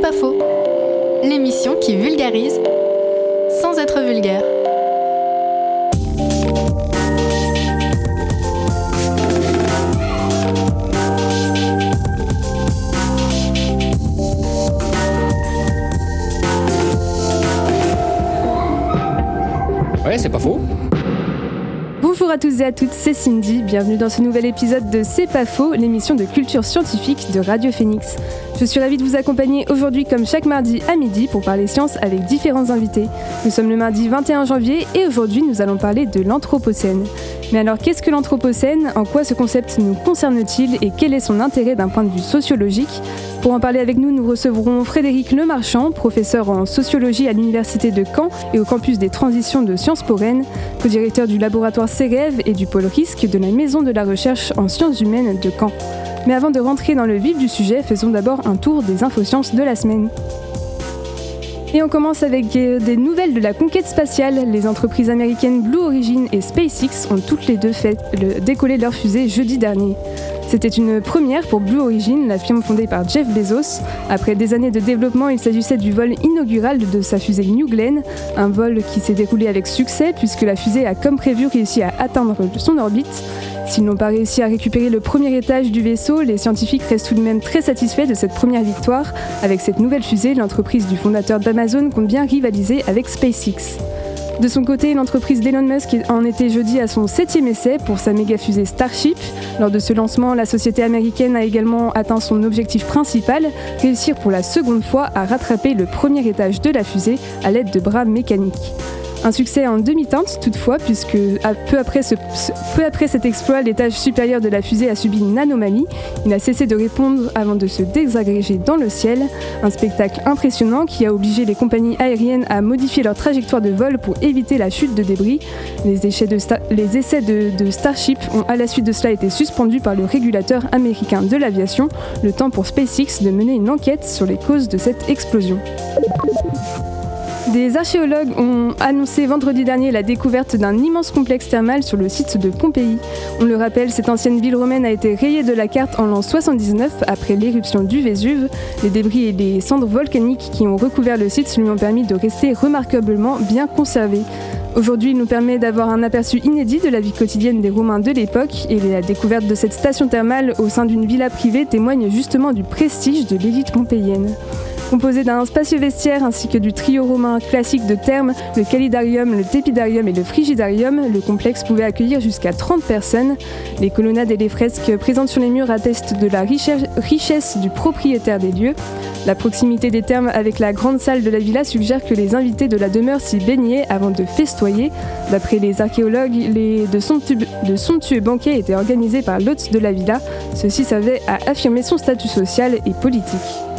pas faux, l'émission qui vulgarise sans être vulgaire. Ouais, c'est pas faux. Bonjour à tous et à toutes, c'est Cindy, bienvenue dans ce nouvel épisode de C'est pas faux, l'émission de culture scientifique de Radio Phoenix. Je suis ravie de vous accompagner aujourd'hui comme chaque mardi à midi pour parler sciences avec différents invités. Nous sommes le mardi 21 janvier et aujourd'hui nous allons parler de l'Anthropocène. Mais alors qu'est-ce que l'Anthropocène ? En quoi ce concept nous concerne-t-il et quel est son intérêt d'un point de vue sociologique ? Pour en parler avec nous, nous recevrons Frédéric Lemarchand, professeur en sociologie à l'Université de Caen et au campus des transitions de Sciences Po Rennes, co-directeur du laboratoire CEREV et du pôle risque de la Maison de la recherche en sciences humaines de Caen. Mais avant de rentrer dans le vif du sujet, faisons d'abord un tour des infosciences de la semaine. Et on commence avec des nouvelles de la conquête spatiale. Les entreprises américaines Blue Origin et SpaceX ont toutes les deux fait décoller leur fusée jeudi dernier. C'était une première pour Blue Origin, la firme fondée par Jeff Bezos. Après des années de développement, il s'agissait du vol inaugural de sa fusée New Glenn, un vol qui s'est déroulé avec succès puisque la fusée a comme prévu réussi à atteindre son orbite. S'ils n'ont pas réussi à récupérer le premier étage du vaisseau, les scientifiques restent tout de même très satisfaits de cette première victoire. Avec cette nouvelle fusée, l'entreprise du fondateur d'Amazon compte bien rivaliser avec SpaceX. De son côté, l'entreprise d'Elon Musk en était jeudi à son 7e essai pour sa méga-fusée Starship. Lors de ce lancement, la société américaine a également atteint son objectif principal, réussir pour la seconde fois à rattraper le premier étage de la fusée à l'aide de bras mécaniques. Un succès en demi-teinte toutefois, puisque peu après cet exploit, l'étage supérieur de la fusée a subi une anomalie. Il a cessé de répondre avant de se désagréger dans le ciel. Un spectacle impressionnant qui a obligé les compagnies aériennes à modifier leur trajectoire de vol pour éviter la chute de débris. Les essais de Starship ont à la suite de cela été suspendus par le régulateur américain de l'aviation, le temps pour SpaceX de mener une enquête sur les causes de cette explosion. Des archéologues ont annoncé vendredi dernier la découverte d'un immense complexe thermal sur le site de Pompéi. On le rappelle, cette ancienne ville romaine a été rayée de la carte en l'an 79 après l'éruption du Vésuve. Les débris et les cendres volcaniques qui ont recouvert le site lui ont permis de rester remarquablement bien conservés. Aujourd'hui, il nous permet d'avoir un aperçu inédit de la vie quotidienne des Romains de l'époque et la découverte de cette station thermale au sein d'une villa privée témoigne justement du prestige de l'élite pompéienne. Composé d'un spacieux vestiaire ainsi que du trio romain classique de thermes, le calidarium, le tépidarium et le frigidarium, le complexe pouvait accueillir jusqu'à 30 personnes. Les colonnades et les fresques présentes sur les murs attestent de la richesse du propriétaire des lieux. La proximité des thermes avec la grande salle de la villa suggère que les invités de la demeure s'y baignaient avant de festoyer. D'après les archéologues, de somptueux banquets étaient organisés par l'hôte de la villa. Ceci servait à affirmer son statut social et politique.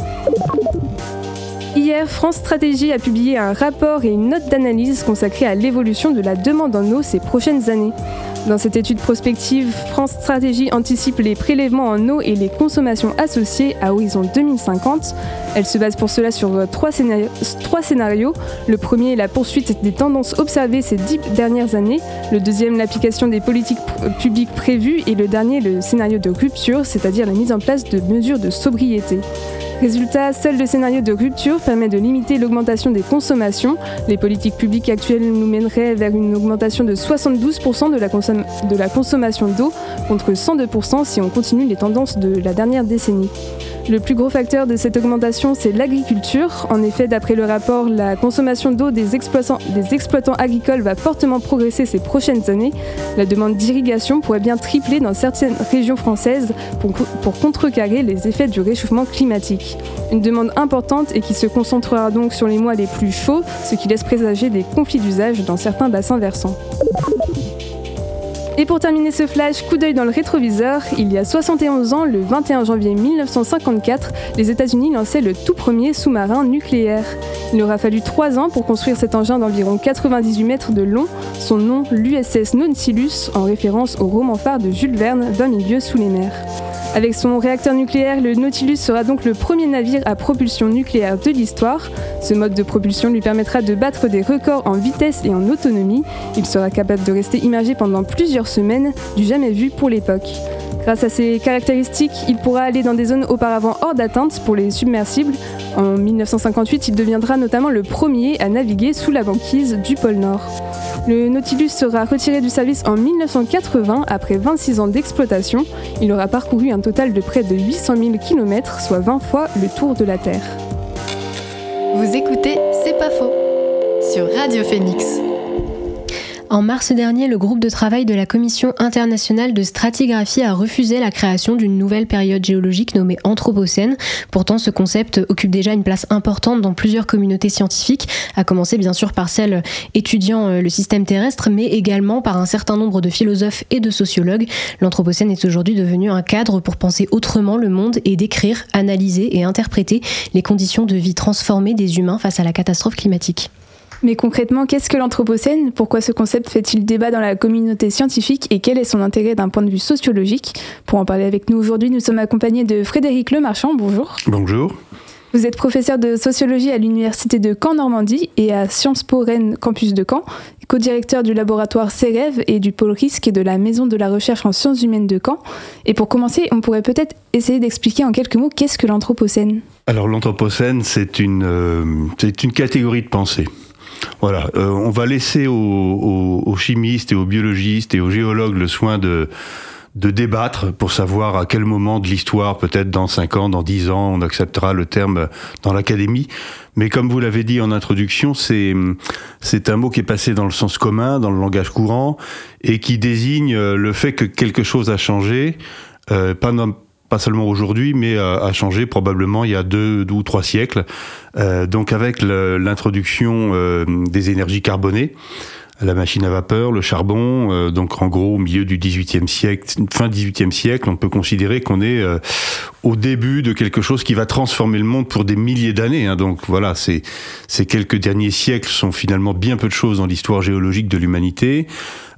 Hier, France Stratégie a publié un rapport et une note d'analyse consacrée à l'évolution de la demande en eau ces prochaines années. Dans cette étude prospective, France Stratégie anticipe les prélèvements en eau et les consommations associées à horizon 2050. Elle se base pour cela sur trois scénarios. Le premier est la poursuite des tendances observées ces 10 dernières années. Le deuxième, l'application des politiques publiques prévues. Et le dernier, le scénario de rupture, c'est-à-dire la mise en place de mesures de sobriété. Résultat, seul le scénario de rupture permet de limiter l'augmentation des consommations. Les politiques publiques actuelles nous mèneraient vers une augmentation de 72% de la consommation d'eau, contre 102% si on continue les tendances de la dernière décennie. Le plus gros facteur de cette augmentation, c'est l'agriculture. En effet, d'après le rapport, la consommation d'eau des exploitants agricoles va fortement progresser ces prochaines années. La demande d'irrigation pourrait bien tripler dans certaines régions françaises pour contrecarrer les effets du réchauffement climatique. Une demande importante et qui se concentrera donc sur les mois les plus chauds, ce qui laisse présager des conflits d'usage dans certains bassins versants. Et pour terminer ce flash, coup d'œil dans le rétroviseur, il y a 71 ans, le 21 janvier 1954, les États-Unis lançaient le tout premier sous-marin nucléaire. Il aura fallu 3 ans pour construire cet engin d'environ 98 mètres de long, son nom l'USS Nautilus, en référence au roman phare de Jules Verne, 20 000 lieues sous les mers. Avec son réacteur nucléaire, le Nautilus sera donc le premier navire à propulsion nucléaire de l'histoire. Ce mode de propulsion lui permettra de battre des records en vitesse et en autonomie. Il sera capable de rester immergé pendant plusieurs semaines, du jamais vu pour l'époque. Grâce à ses caractéristiques, il pourra aller dans des zones auparavant hors d'atteinte pour les submersibles. En 1958, il deviendra notamment le premier à naviguer sous la banquise du pôle Nord. Le Nautilus sera retiré du service en 1980 après 26 ans d'exploitation. Il aura parcouru un total de près de 800 000 km, soit 20 fois le tour de la Terre. Vous écoutez C'est pas faux sur Radio Phoenix. En mars dernier, le groupe de travail de la Commission internationale de stratigraphie a refusé la création d'une nouvelle période géologique nommée Anthropocène. Pourtant, ce concept occupe déjà une place importante dans plusieurs communautés scientifiques, à commencer bien sûr par celles étudiant le système terrestre, mais également par un certain nombre de philosophes et de sociologues. L'Anthropocène est aujourd'hui devenu un cadre pour penser autrement le monde et décrire, analyser et interpréter les conditions de vie transformées des humains face à la catastrophe climatique. Mais concrètement, qu'est-ce que l'Anthropocène ? Pourquoi ce concept fait-il débat dans la communauté scientifique et quel est son intérêt d'un point de vue sociologique ? Pour en parler avec nous aujourd'hui, nous sommes accompagnés de Frédéric Lemarchand. Bonjour. Bonjour. Vous êtes professeur de sociologie à l'université de Caen-Normandie et à Sciences Po Rennes Campus de Caen, co-directeur du laboratoire CEREV et du pôle risque de la Maison de la Recherche en Sciences Humaines de Caen. Et pour commencer, on pourrait peut-être essayer d'expliquer en quelques mots qu'est-ce que l'Anthropocène ? Alors l'Anthropocène, c'est une catégorie de pensée. Voilà, on va laisser aux chimistes et aux biologistes et aux géologues le soin de débattre pour savoir à quel moment de l'histoire, peut-être dans 5 ans, dans 10 ans, on acceptera le terme dans l'académie. Mais comme vous l'avez dit en introduction, c'est un mot qui est passé dans le sens commun, dans le langage courant, et qui désigne le fait que quelque chose a changé, pas seulement aujourd'hui, mais a changé probablement il y a 2 ou 3 siècles. Donc avec l'introduction des énergies carbonées, la machine à vapeur, le charbon, donc en gros au milieu du XVIIIe siècle, fin XVIIIe siècle, on peut considérer qu'on est au début de quelque chose qui va transformer le monde pour des milliers d'années. Donc voilà, ces quelques derniers siècles sont finalement bien peu de choses dans l'histoire géologique de l'humanité.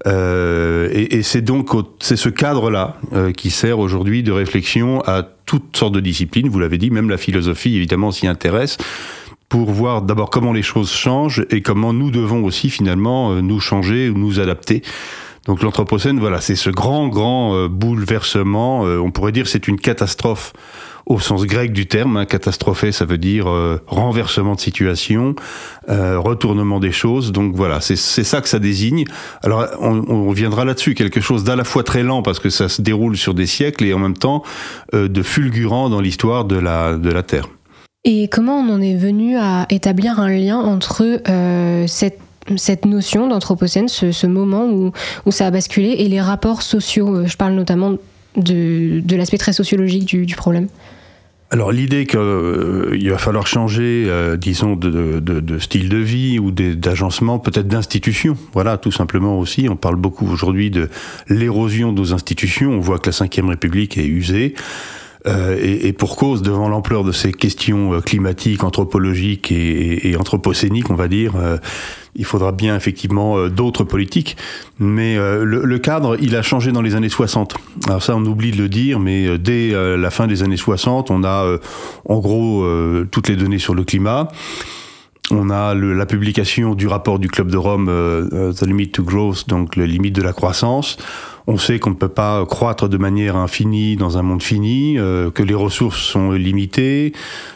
Et c'est donc ce cadre-là qui sert aujourd'hui de réflexion à toutes sortes de disciplines. Vous l'avez dit, même la philosophie évidemment s'y intéresse, pour voir d'abord comment les choses changent et comment nous devons aussi finalement nous changer ou nous adapter. Donc l'Anthropocène, voilà, c'est ce grand bouleversement. On pourrait dire c'est une catastrophe au sens grec du terme. Catastropher, ça veut dire renversement de situation, retournement des choses. Donc voilà, c'est ça que ça désigne. Alors on reviendra là-dessus, quelque chose d'à la fois très lent parce que ça se déroule sur des siècles et en même temps de fulgurant dans l'histoire de la Terre. Et comment on en est venu à établir un lien entre cette notion d'Anthropocène, ce moment où ça a basculé, et les rapports sociaux ? Je parle notamment de l'aspect très sociologique du problème. Alors l'idée qu'il va falloir changer, disons, de style de vie ou d'agencement, peut-être d'institutions. Voilà, tout simplement aussi. On parle beaucoup aujourd'hui de l'érosion de nos institutions. On voit que la Ve République est usée. Et pour cause, devant l'ampleur de ces questions climatiques, anthropologiques et anthropocéniques, on va dire, il faudra bien effectivement d'autres politiques. Mais le cadre, il a changé dans les années 60. Alors ça, on oublie de le dire, mais dès la fin des années 60, on a en gros toutes les données sur le climat. On a la publication du rapport du Club de Rome, The Limit to Growth, donc le limite de la croissance. On sait qu'on ne peut pas croître de manière infinie dans un monde fini, que les ressources sont limitées.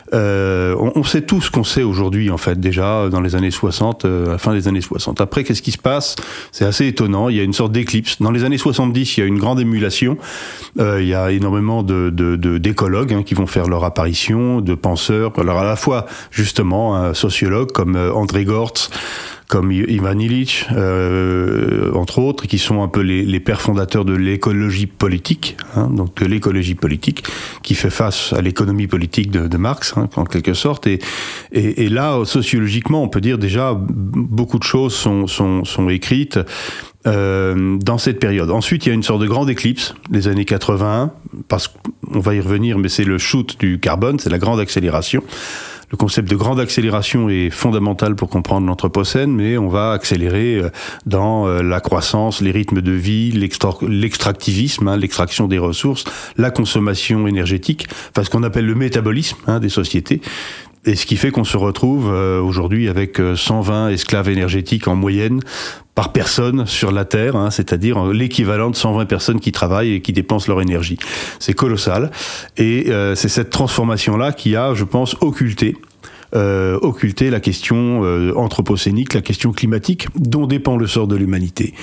On sait tout ce qu'on sait aujourd'hui, en fait, déjà dans les années 60, à la fin des années 60. Après, qu'est-ce qui se passe ? C'est assez étonnant, il y a une sorte d'éclipse. Dans les années 70, il y a une grande émulation. Il y a énormément d'écologues qui vont faire leur apparition, de penseurs. Alors à la fois, justement, un sociologue comme André Gortz, comme Ivan Illich, entre autres, qui sont un peu les pères fondateurs de l'écologie politique, donc de l'écologie politique, qui fait face à l'économie politique de Marx, en quelque sorte. Et là, sociologiquement, on peut dire déjà beaucoup de choses sont écrites dans cette période. Ensuite, il y a une sorte de grande éclipse, les années 80, parce qu'on va y revenir, mais c'est le shoot du carbone, c'est la grande accélération. le concept de grande accélération est fondamental pour comprendre l'Anthropocène, mais on va accélérer dans la croissance, les rythmes de vie, l'extractivisme, l'extraction des ressources, la consommation énergétique, enfin ce qu'on appelle le métabolisme des sociétés. Et ce qui fait qu'on se retrouve aujourd'hui avec 120 esclaves énergétiques en moyenne par personne sur la Terre, c'est-à-dire l'équivalent de 120 personnes qui travaillent et qui dépensent leur énergie. C'est colossal. Et c'est cette transformation-là qui a, je pense, occulté la question anthropocénique, la question climatique, dont dépend le sort de l'humanité.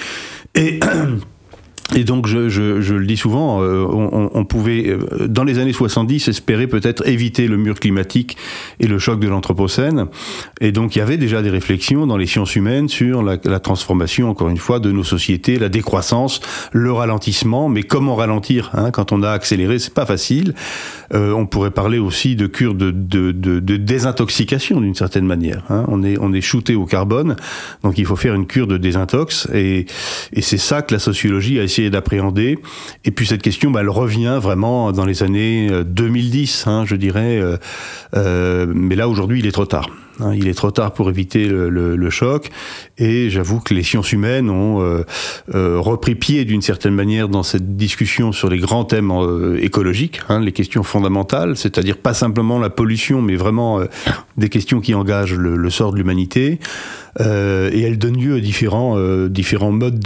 Et donc, je le dis souvent, on pouvait, dans les années 70, espérer peut-être éviter le mur climatique et le choc de l'Anthropocène. Et donc, il y avait déjà des réflexions dans les sciences humaines sur la transformation, encore une fois, de nos sociétés, la décroissance, le ralentissement. Mais comment ralentir quand on a accéléré, c'est pas facile. On pourrait parler aussi de cure de désintoxication d'une certaine manière. On est shooté au carbone, donc il faut faire une cure de désintox. Et c'est ça que la sociologie a essayé d'appréhender. Et puis cette question, elle revient vraiment dans les années 2010, je dirais. Mais là, aujourd'hui, il est trop tard. Il est trop tard pour éviter le choc. Et j'avoue que les sciences humaines ont repris pied d'une certaine manière dans cette discussion sur les grands thèmes écologiques, les questions fondamentales, c'est-à-dire pas simplement la pollution, mais vraiment des questions qui engagent le sort de l'humanité. Et elle donne lieu à différents modes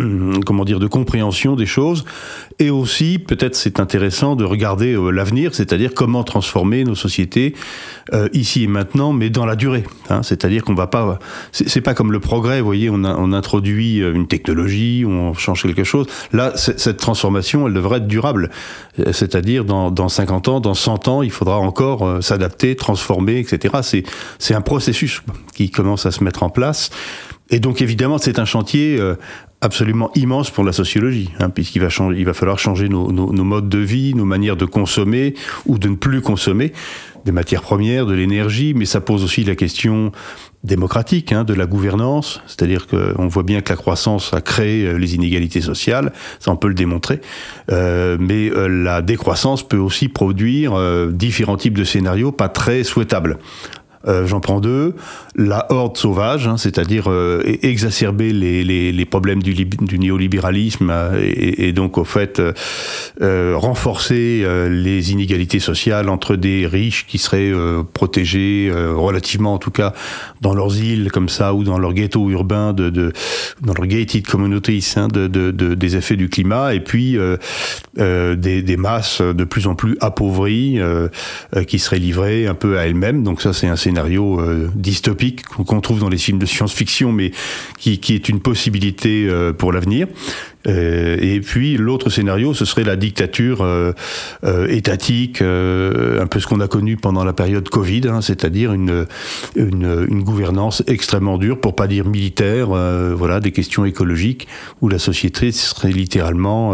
de compréhension des choses. Et aussi, peut-être c'est intéressant de regarder l'avenir, c'est-à-dire comment transformer nos sociétés ici et maintenant, mais dans la durée. C'est-à-dire qu'on va pas... C'est pas comme le progrès, vous voyez, on introduit une technologie, on change quelque chose. Là, cette transformation, elle devrait être durable. C'est-à-dire dans 50 ans, dans 100 ans, il faudra encore s'adapter, transformer, etc. C'est un processus qui commence à se mettre en place. Et donc, évidemment, c'est un chantier absolument immense pour la sociologie, puisqu'il va falloir changer nos modes de vie, nos manières de consommer ou de ne plus consommer des matières premières, de l'énergie, mais ça pose aussi la question démocratique, de la gouvernance, c'est-à-dire qu'on voit bien que la croissance a créé les inégalités sociales, ça on peut le démontrer, mais la décroissance peut aussi produire différents types de scénarios pas très souhaitables. J'en prends deux. La horde sauvage, c'est-à-dire exacerber les problèmes du néolibéralisme et donc au fait renforcer les inégalités sociales entre des riches qui seraient protégés relativement en tout cas dans leurs îles comme ça ou dans leurs ghettos urbains dans leurs gated communities des effets du climat et puis des masses de plus en plus appauvries qui seraient livrées un peu à elles-mêmes. Donc ça c'est un scénario dystopique qu'on trouve dans les films de science-fiction, mais qui est une possibilité pour l'avenir. Et puis l'autre scénario, ce serait la dictature étatique, un peu ce qu'on a connu pendant la période Covid, c'est-à-dire une gouvernance extrêmement dure, pour pas dire militaire, des questions écologiques, où la société serait littéralement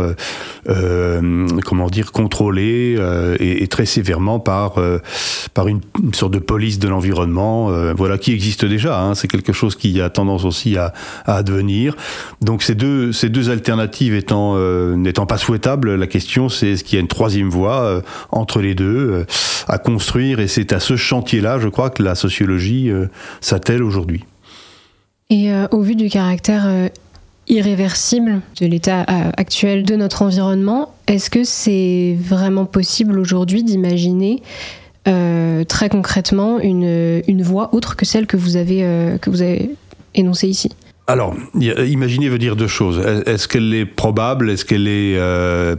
contrôlée et très sévèrement par une sorte de police de l'environnement, qui existe déjà. C'est quelque chose qui a tendance aussi à advenir. Donc ces deux alternatives n'étant pas souhaitables, la question c'est est-ce qu'il y a une troisième voie entre les deux à construire, et c'est à ce chantier-là, je crois, que la sociologie s'attelle aujourd'hui. Et au vu du caractère irréversible de l'état actuel de notre environnement, est-ce que c'est vraiment possible aujourd'hui d'imaginer très concrètement une voie autre que celle que vous avez énoncée ici ? Alors, imaginer veut dire deux choses. Est-ce qu'elle est probable ? Est-ce qu'elle est possible ?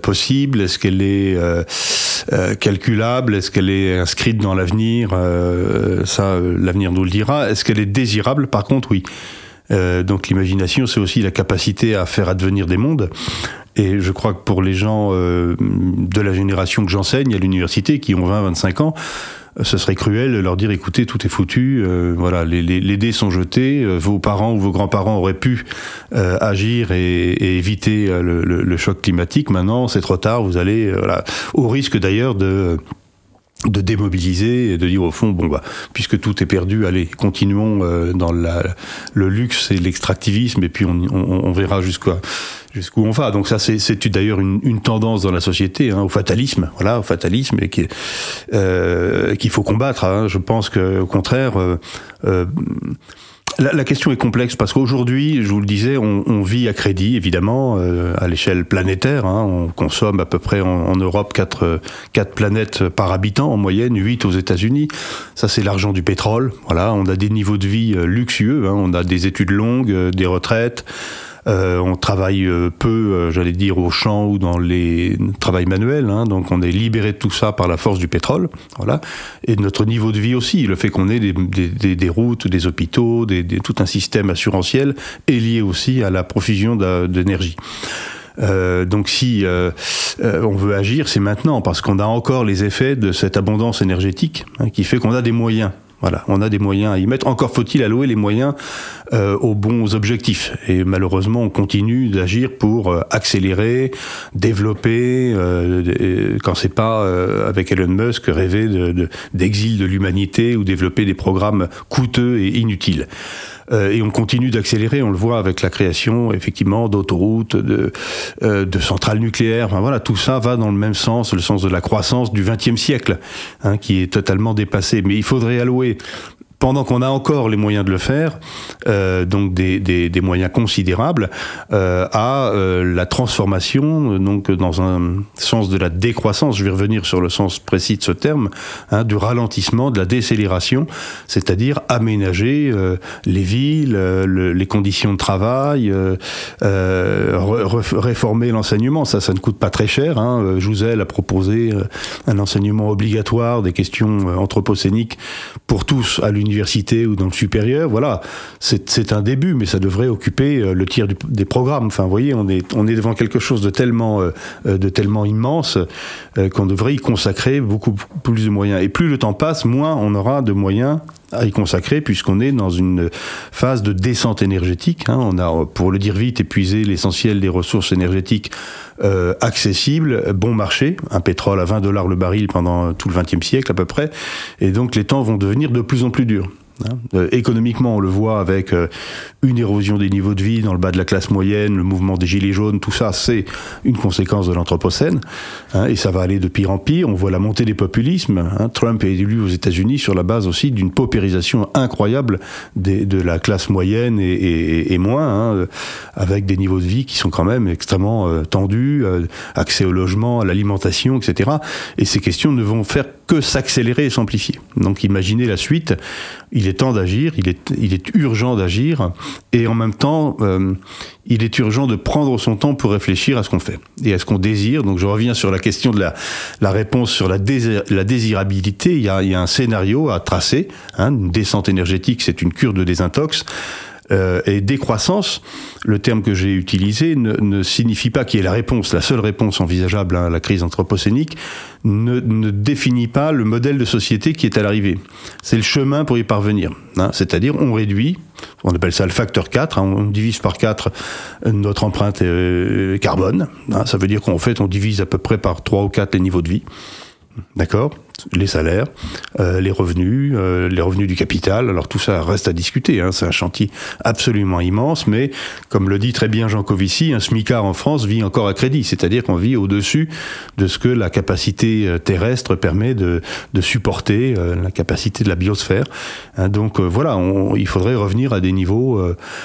Est-ce qu'elle est calculable ? Est-ce qu'elle est inscrite dans l'avenir ? Ça, l'avenir nous le dira. Est-ce qu'elle est désirable ? Par contre, oui. Donc l'imagination, c'est aussi la capacité à faire advenir des mondes. Et je crois que pour les gens de la génération que j'enseigne à l'université, qui ont 20-25 ans, ce serait cruel de leur dire, écoutez, tout est foutu, les dés sont jetés, vos parents ou vos grands-parents auraient pu agir et éviter le choc climatique. Maintenant, c'est trop tard, vous allez, au risque d'ailleurs de de démobiliser et de dire au fond, bon bah, puisque tout est perdu, allez, continuons dans le luxe et l'extractivisme, et puis on verra jusqu'où on va. Donc ça, c'est d'ailleurs une tendance dans la société, au fatalisme, au fatalisme, et qu'il faut combattre. Je pense qu'au contraire, la question est complexe parce qu'aujourd'hui, je vous le disais, on vit à crédit, évidemment, à l'échelle planétaire. On consomme à peu près en Europe 4 planètes par habitant, en moyenne, 8 aux États-Unis. Ça, c'est l'argent du pétrole. Voilà, on a des niveaux de vie luxueux. On a des études longues, des retraites. On travaille peu, j'allais dire, au champ ou dans les travails manuels, donc on est libéré de tout ça par la force du pétrole, voilà. Et notre niveau de vie aussi, le fait qu'on ait des routes, des hôpitaux, tout un système assurantiel est lié aussi à la profusion d'énergie. Donc si on veut agir, c'est maintenant, parce qu'on a encore les effets de cette abondance énergétique qui fait qu'on a des moyens. Voilà, on a des moyens à y mettre. Encore faut-il allouer les moyens aux bons objectifs. Et malheureusement, on continue d'agir pour accélérer, développer, quand c'est pas avec Elon Musk rêver d'exil de l'humanité ou développer des programmes coûteux et inutiles. Et on continue d'accélérer, on le voit avec la création effectivement d'autoroutes, de centrales nucléaires. Enfin, voilà, tout ça va dans le même sens, le sens de la croissance du XXe siècle, qui est totalement dépassé. Mais il faudrait allouer, pendant qu'on a encore les moyens de le faire, donc des moyens considérables, à la transformation, donc dans un sens de la décroissance, je vais revenir sur le sens précis de ce terme, du ralentissement, de la décélération, c'est-à-dire aménager les villes, les conditions de travail, réformer l'enseignement. Ça ne coûte pas très cher. Jouzel a proposé un enseignement obligatoire des questions anthropocéniques pour tous à l'université ou dans le supérieur. Voilà, c'est un début, mais ça devrait occuper le tiers des programmes. Enfin, vous voyez, on est devant quelque chose de tellement immense qu'on devrait y consacrer beaucoup plus de moyens. Et plus le temps passe, moins on aura de moyens à y consacrer, puisqu'on est dans une phase de descente énergétique. On a, pour le dire vite, épuisé l'essentiel des ressources énergétiques accessibles, bon marché, un pétrole à $20 le baril pendant tout le XXe siècle à peu près, et donc les temps vont devenir de plus en plus durs. Économiquement, on le voit avec une érosion des niveaux de vie dans le bas de la classe moyenne, le mouvement des gilets jaunes, tout ça, c'est une conséquence de l'anthropocène, et ça va aller de pire en pire. On voit la montée des populismes. Trump est élu aux États-Unis sur la base aussi d'une paupérisation incroyable de la classe moyenne et moins, avec des niveaux de vie qui sont quand même extrêmement tendus, accès au logement, à l'alimentation, etc. Et ces questions ne vont faire que s'accélérer et s'amplifier. Donc imaginez la suite. Il est temps d'agir, il est urgent d'agir, et en même temps, il est urgent de prendre son temps pour réfléchir à ce qu'on fait et à ce qu'on désire. Donc je reviens sur la question de la réponse sur la désirabilité. Il y a un scénario à tracer. Une descente énergétique, c'est une cure de désintox. Et décroissance, le terme que j'ai utilisé, ne signifie pas qu'il y ait la seule réponse envisageable à la crise anthropocénique, ne définit pas le modèle de société qui est à l'arrivée. C'est le chemin pour y parvenir. C'est-à-dire, on réduit, on appelle ça le facteur 4, on divise par 4 notre empreinte carbone. Ça veut dire qu'en fait, on divise à peu près par 3 ou 4 les niveaux de vie. D'accord ? Les salaires, les revenus du capital. Alors tout ça reste à discuter, c'est un chantier absolument immense, mais comme le dit très bien Jean Covici, un smicard en France vit encore à crédit, c'est-à-dire qu'on vit au-dessus de ce que la capacité terrestre permet de supporter, la capacité de la biosphère. Donc voilà, il faudrait revenir à des niveaux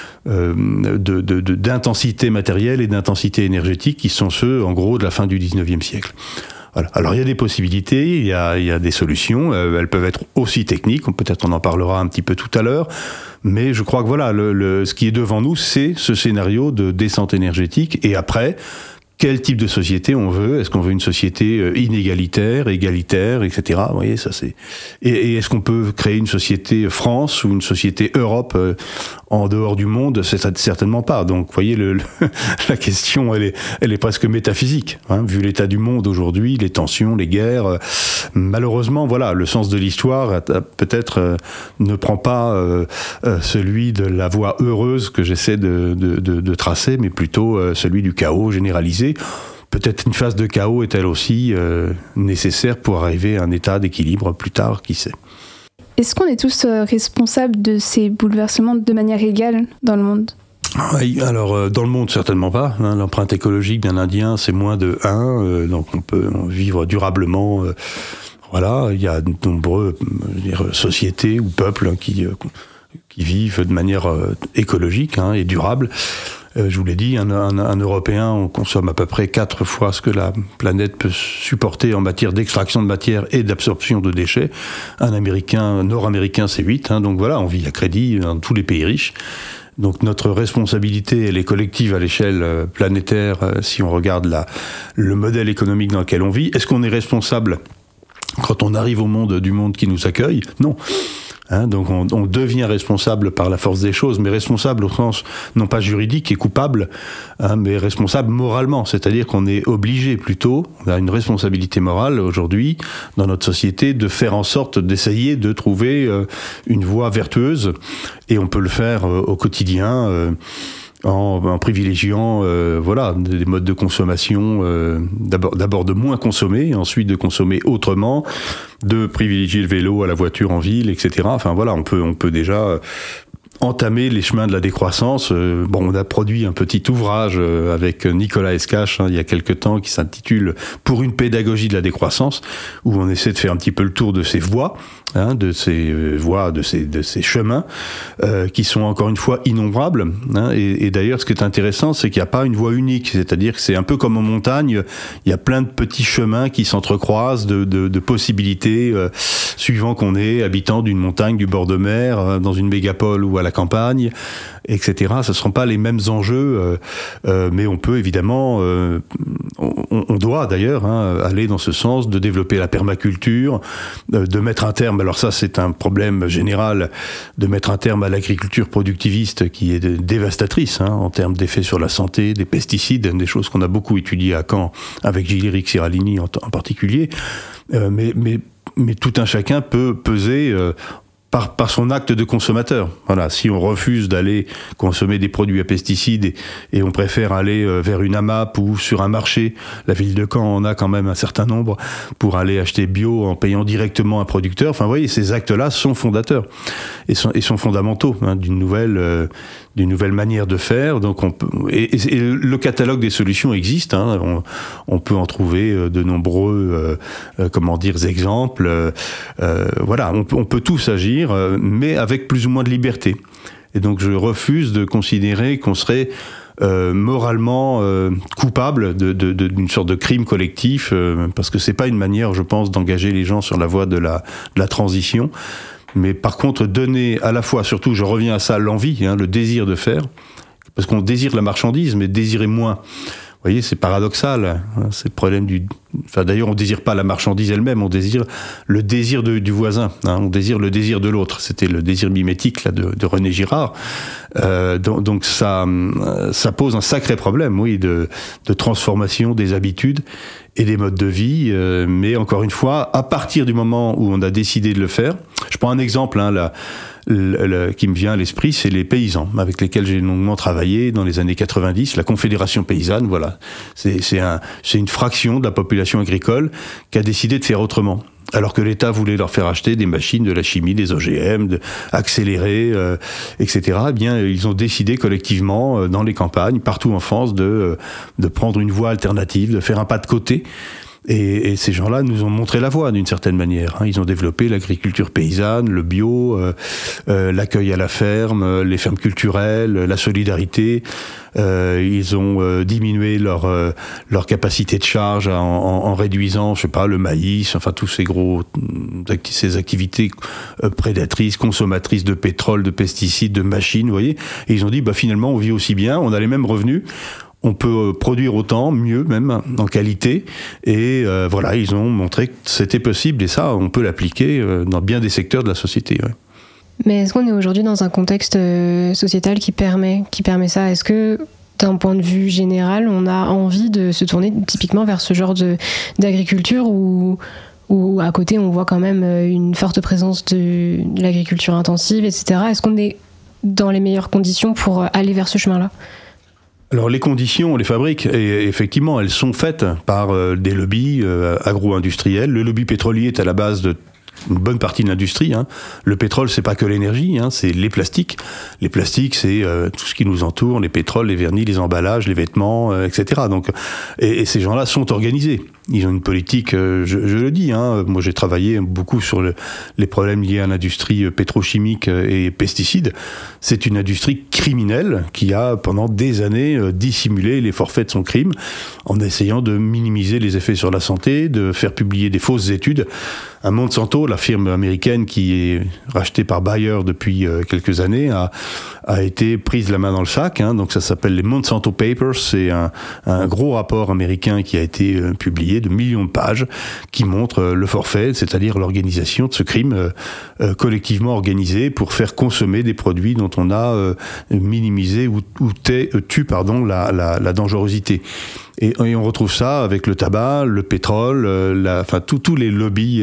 d'intensité matérielle et d'intensité énergétique qui sont ceux, en gros, de la fin du 19e siècle. Voilà. Alors il y a des possibilités, il y a des solutions, elles peuvent être aussi techniques, peut-être on en parlera un petit peu tout à l'heure, mais je crois que voilà, ce qui est devant nous, c'est ce scénario de descente énergétique, et après, quel type de société on veut? Est-ce qu'on veut une société inégalitaire, égalitaire, etc. Vous voyez, ça c'est. Et est-ce qu'on peut créer une société France ou une société Europe en dehors du monde? C'est certainement pas. Donc, vous voyez, la question, elle est presque métaphysique, vu l'état du monde aujourd'hui, les tensions, les guerres. Malheureusement, voilà, le sens de l'histoire peut-être ne prend pas celui de la voie heureuse que j'essaie de tracer, mais plutôt celui du chaos généralisé. peut-être une phase de chaos est elle aussi nécessaire pour arriver à un état d'équilibre plus tard, qui sait. Est-ce qu'on est tous responsables de ces bouleversements de manière égale dans le monde ? Oui, alors dans le monde certainement pas. L'empreinte écologique d'un Indien, c'est moins de 1, donc on peut vivre durablement. Voilà, il y a de nombreuses sociétés ou peuples qui vivent de manière écologique et durable. Je vous l'ai dit, un Européen, on consomme à peu près 4 fois ce que la planète peut supporter en matière d'extraction de matière et d'absorption de déchets. Un Nord-Américain, c'est 8. Donc voilà, on vit à crédit dans tous les pays riches. Donc notre responsabilité, elle est collective à l'échelle planétaire si on regarde le modèle économique dans lequel on vit. Est-ce qu'on est responsable quand on arrive au monde du monde qui nous accueille ? Non. Donc on devient responsable par la force des choses, mais responsable au sens non pas juridique et coupable, mais responsable moralement, c'est-à-dire qu'on est obligé plutôt, on a une responsabilité morale aujourd'hui dans notre société de faire en sorte d'essayer de trouver une voie vertueuse, et on peut le faire au quotidien en privilégiant des modes de consommation, d'abord de moins consommer, ensuite de consommer autrement, de privilégier le vélo à la voiture en ville, etc. Enfin voilà, on peut déjà entamer les chemins de la décroissance. On a produit un petit ouvrage avec Nicolas Escache il y a quelque temps qui s'intitule « Pour une pédagogie de la décroissance » où on essaie de faire un petit peu le tour de ces voies, de ces chemins qui sont encore une fois innombrables. Et d'ailleurs, ce qui est intéressant, c'est qu'il n'y a pas une voie unique, c'est-à-dire que c'est un peu comme en montagne, il y a plein de petits chemins qui s'entrecroisent de possibilités suivant qu'on est habitant d'une montagne, du bord de mer, dans une mégapole ou à la campagne, etc. Ce ne seront pas les mêmes enjeux, mais on peut évidemment, on doit d'ailleurs aller dans ce sens de développer la permaculture, de mettre un terme, alors ça c'est un problème général, de mettre un terme à l'agriculture productiviste qui est dévastatrice en termes d'effets sur la santé, des pesticides, des choses qu'on a beaucoup étudiées à Caen avec Gilles-Éric Siralini en particulier, mais tout un chacun peut peser par son acte de consommateur. Voilà, si on refuse d'aller consommer des produits à pesticides et on préfère aller vers une AMAP ou sur un marché, la ville de Caen en a quand même un certain nombre, pour aller acheter bio en payant directement un producteur. Enfin, vous voyez, ces actes-là sont fondateurs et sont fondamentaux d'une nouvelle manière de faire. Donc et le catalogue des solutions existe. On peut en trouver de nombreux exemples. Voilà, on peut tous agir, mais avec plus ou moins de liberté. Et donc je refuse de considérer qu'on serait moralement coupable d'une sorte de crime collectif, parce que c'est pas une manière, je pense, d'engager les gens sur la voie de la transition. Mais par contre, donner à la fois, surtout, je reviens à ça, l'envie, le désir de faire, parce qu'on désire la marchandise, mais désirer moins. Vous voyez, c'est paradoxal. C'est le problème d'ailleurs, on ne désire pas la marchandise elle-même, on désire le désir du voisin. On désire le désir de l'autre. C'était le désir mimétique de René Girard. Donc ça pose un sacré problème, oui, de transformation des habitudes et des modes de vie. Mais encore une fois, à partir du moment où on a décidé de le faire, je prends un exemple, qui me vient à l'esprit, c'est les paysans, avec lesquels j'ai longuement travaillé dans les années 90, la Confédération paysanne, voilà. C'est une fraction de la population agricole qui a décidé de faire autrement. Alors que l'État voulait leur faire acheter des machines, de la chimie, des OGM, accélérer, etc. Eh bien, ils ont décidé collectivement, dans les campagnes, partout en France, de prendre une voie alternative, de faire un pas de côté. Et ces gens-là nous ont montré la voie d'une certaine manière. Ils ont développé l'agriculture paysanne, le bio, l'accueil à la ferme, les fermes culturelles, la solidarité. Ils ont diminué leur capacité de charge en réduisant, je sais pas, le maïs, enfin tous ces activités prédatrices, consommatrices de pétrole, de pesticides, de machines, vous voyez. Et ils ont dit, finalement, on vit aussi bien, on a les mêmes revenus. On peut produire autant, mieux même, en qualité. Et voilà, ils ont montré que c'était possible. Et ça, on peut l'appliquer dans bien des secteurs de la société. Ouais. Mais est-ce qu'on est aujourd'hui dans un contexte sociétal qui permet ça ? Est-ce que, d'un point de vue général, on a envie de se tourner typiquement vers ce genre d'agriculture où à côté, on voit quand même une forte présence de l'agriculture intensive, etc. Est-ce qu'on est dans les meilleures conditions pour aller vers ce chemin-là ? Alors les conditions, on les fabrique, et effectivement, elles sont faites par des lobbies agro-industriels. Le lobby pétrolier est à la base de une bonne partie de l'industrie. Le pétrole, c'est pas que l'énergie, c'est les plastiques. Les plastiques, c'est tout ce qui nous entoure, les pétroles, les vernis, les emballages, les vêtements, etc. Donc, et ces gens-là sont organisés. Ils ont une politique, je le dis, moi j'ai travaillé beaucoup sur les problèmes liés à l'industrie pétrochimique et pesticides. C'est une industrie criminelle qui a, pendant des années, dissimulé les forfaits de son crime en essayant de minimiser les effets sur la santé, de faire publier des fausses études. Monsanto, la firme américaine qui est rachetée par Bayer depuis quelques années, a été prise la main dans le sac. Donc ça s'appelle les Monsanto Papers. C'est un gros rapport américain qui a été publié de millions de pages qui montre le forfait, c'est-à-dire l'organisation de ce crime collectivement organisé pour faire consommer des produits dont on a minimisé ou tue la dangerosité. Et on retrouve ça avec le tabac, le pétrole, tous les lobbies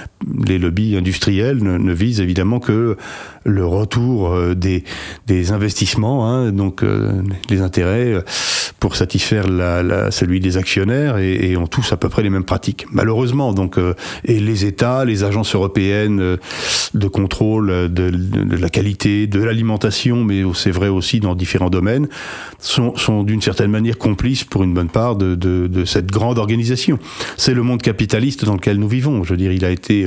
industriels ne visent évidemment que le retour des investissements, donc les intérêts pour satisfaire celui des actionnaires, et on touche à peu près les mêmes pratiques. Malheureusement, et les États, les agences européennes de contrôle de la qualité, de l'alimentation, mais c'est vrai aussi dans différents domaines, sont d'une certaine manière complices pour une bonne part de cette grande organisation. C'est le monde capitaliste dans lequel nous vivons. Je veux dire, il a été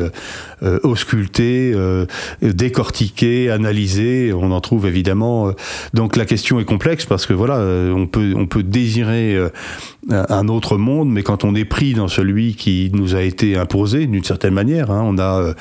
ausculté, décortiqué, analysé. On en trouve évidemment. Donc la question est complexe parce que on peut désirer un autre monde, mais quand on est pris dans celui qui nous a été imposé d'une certaine manière, on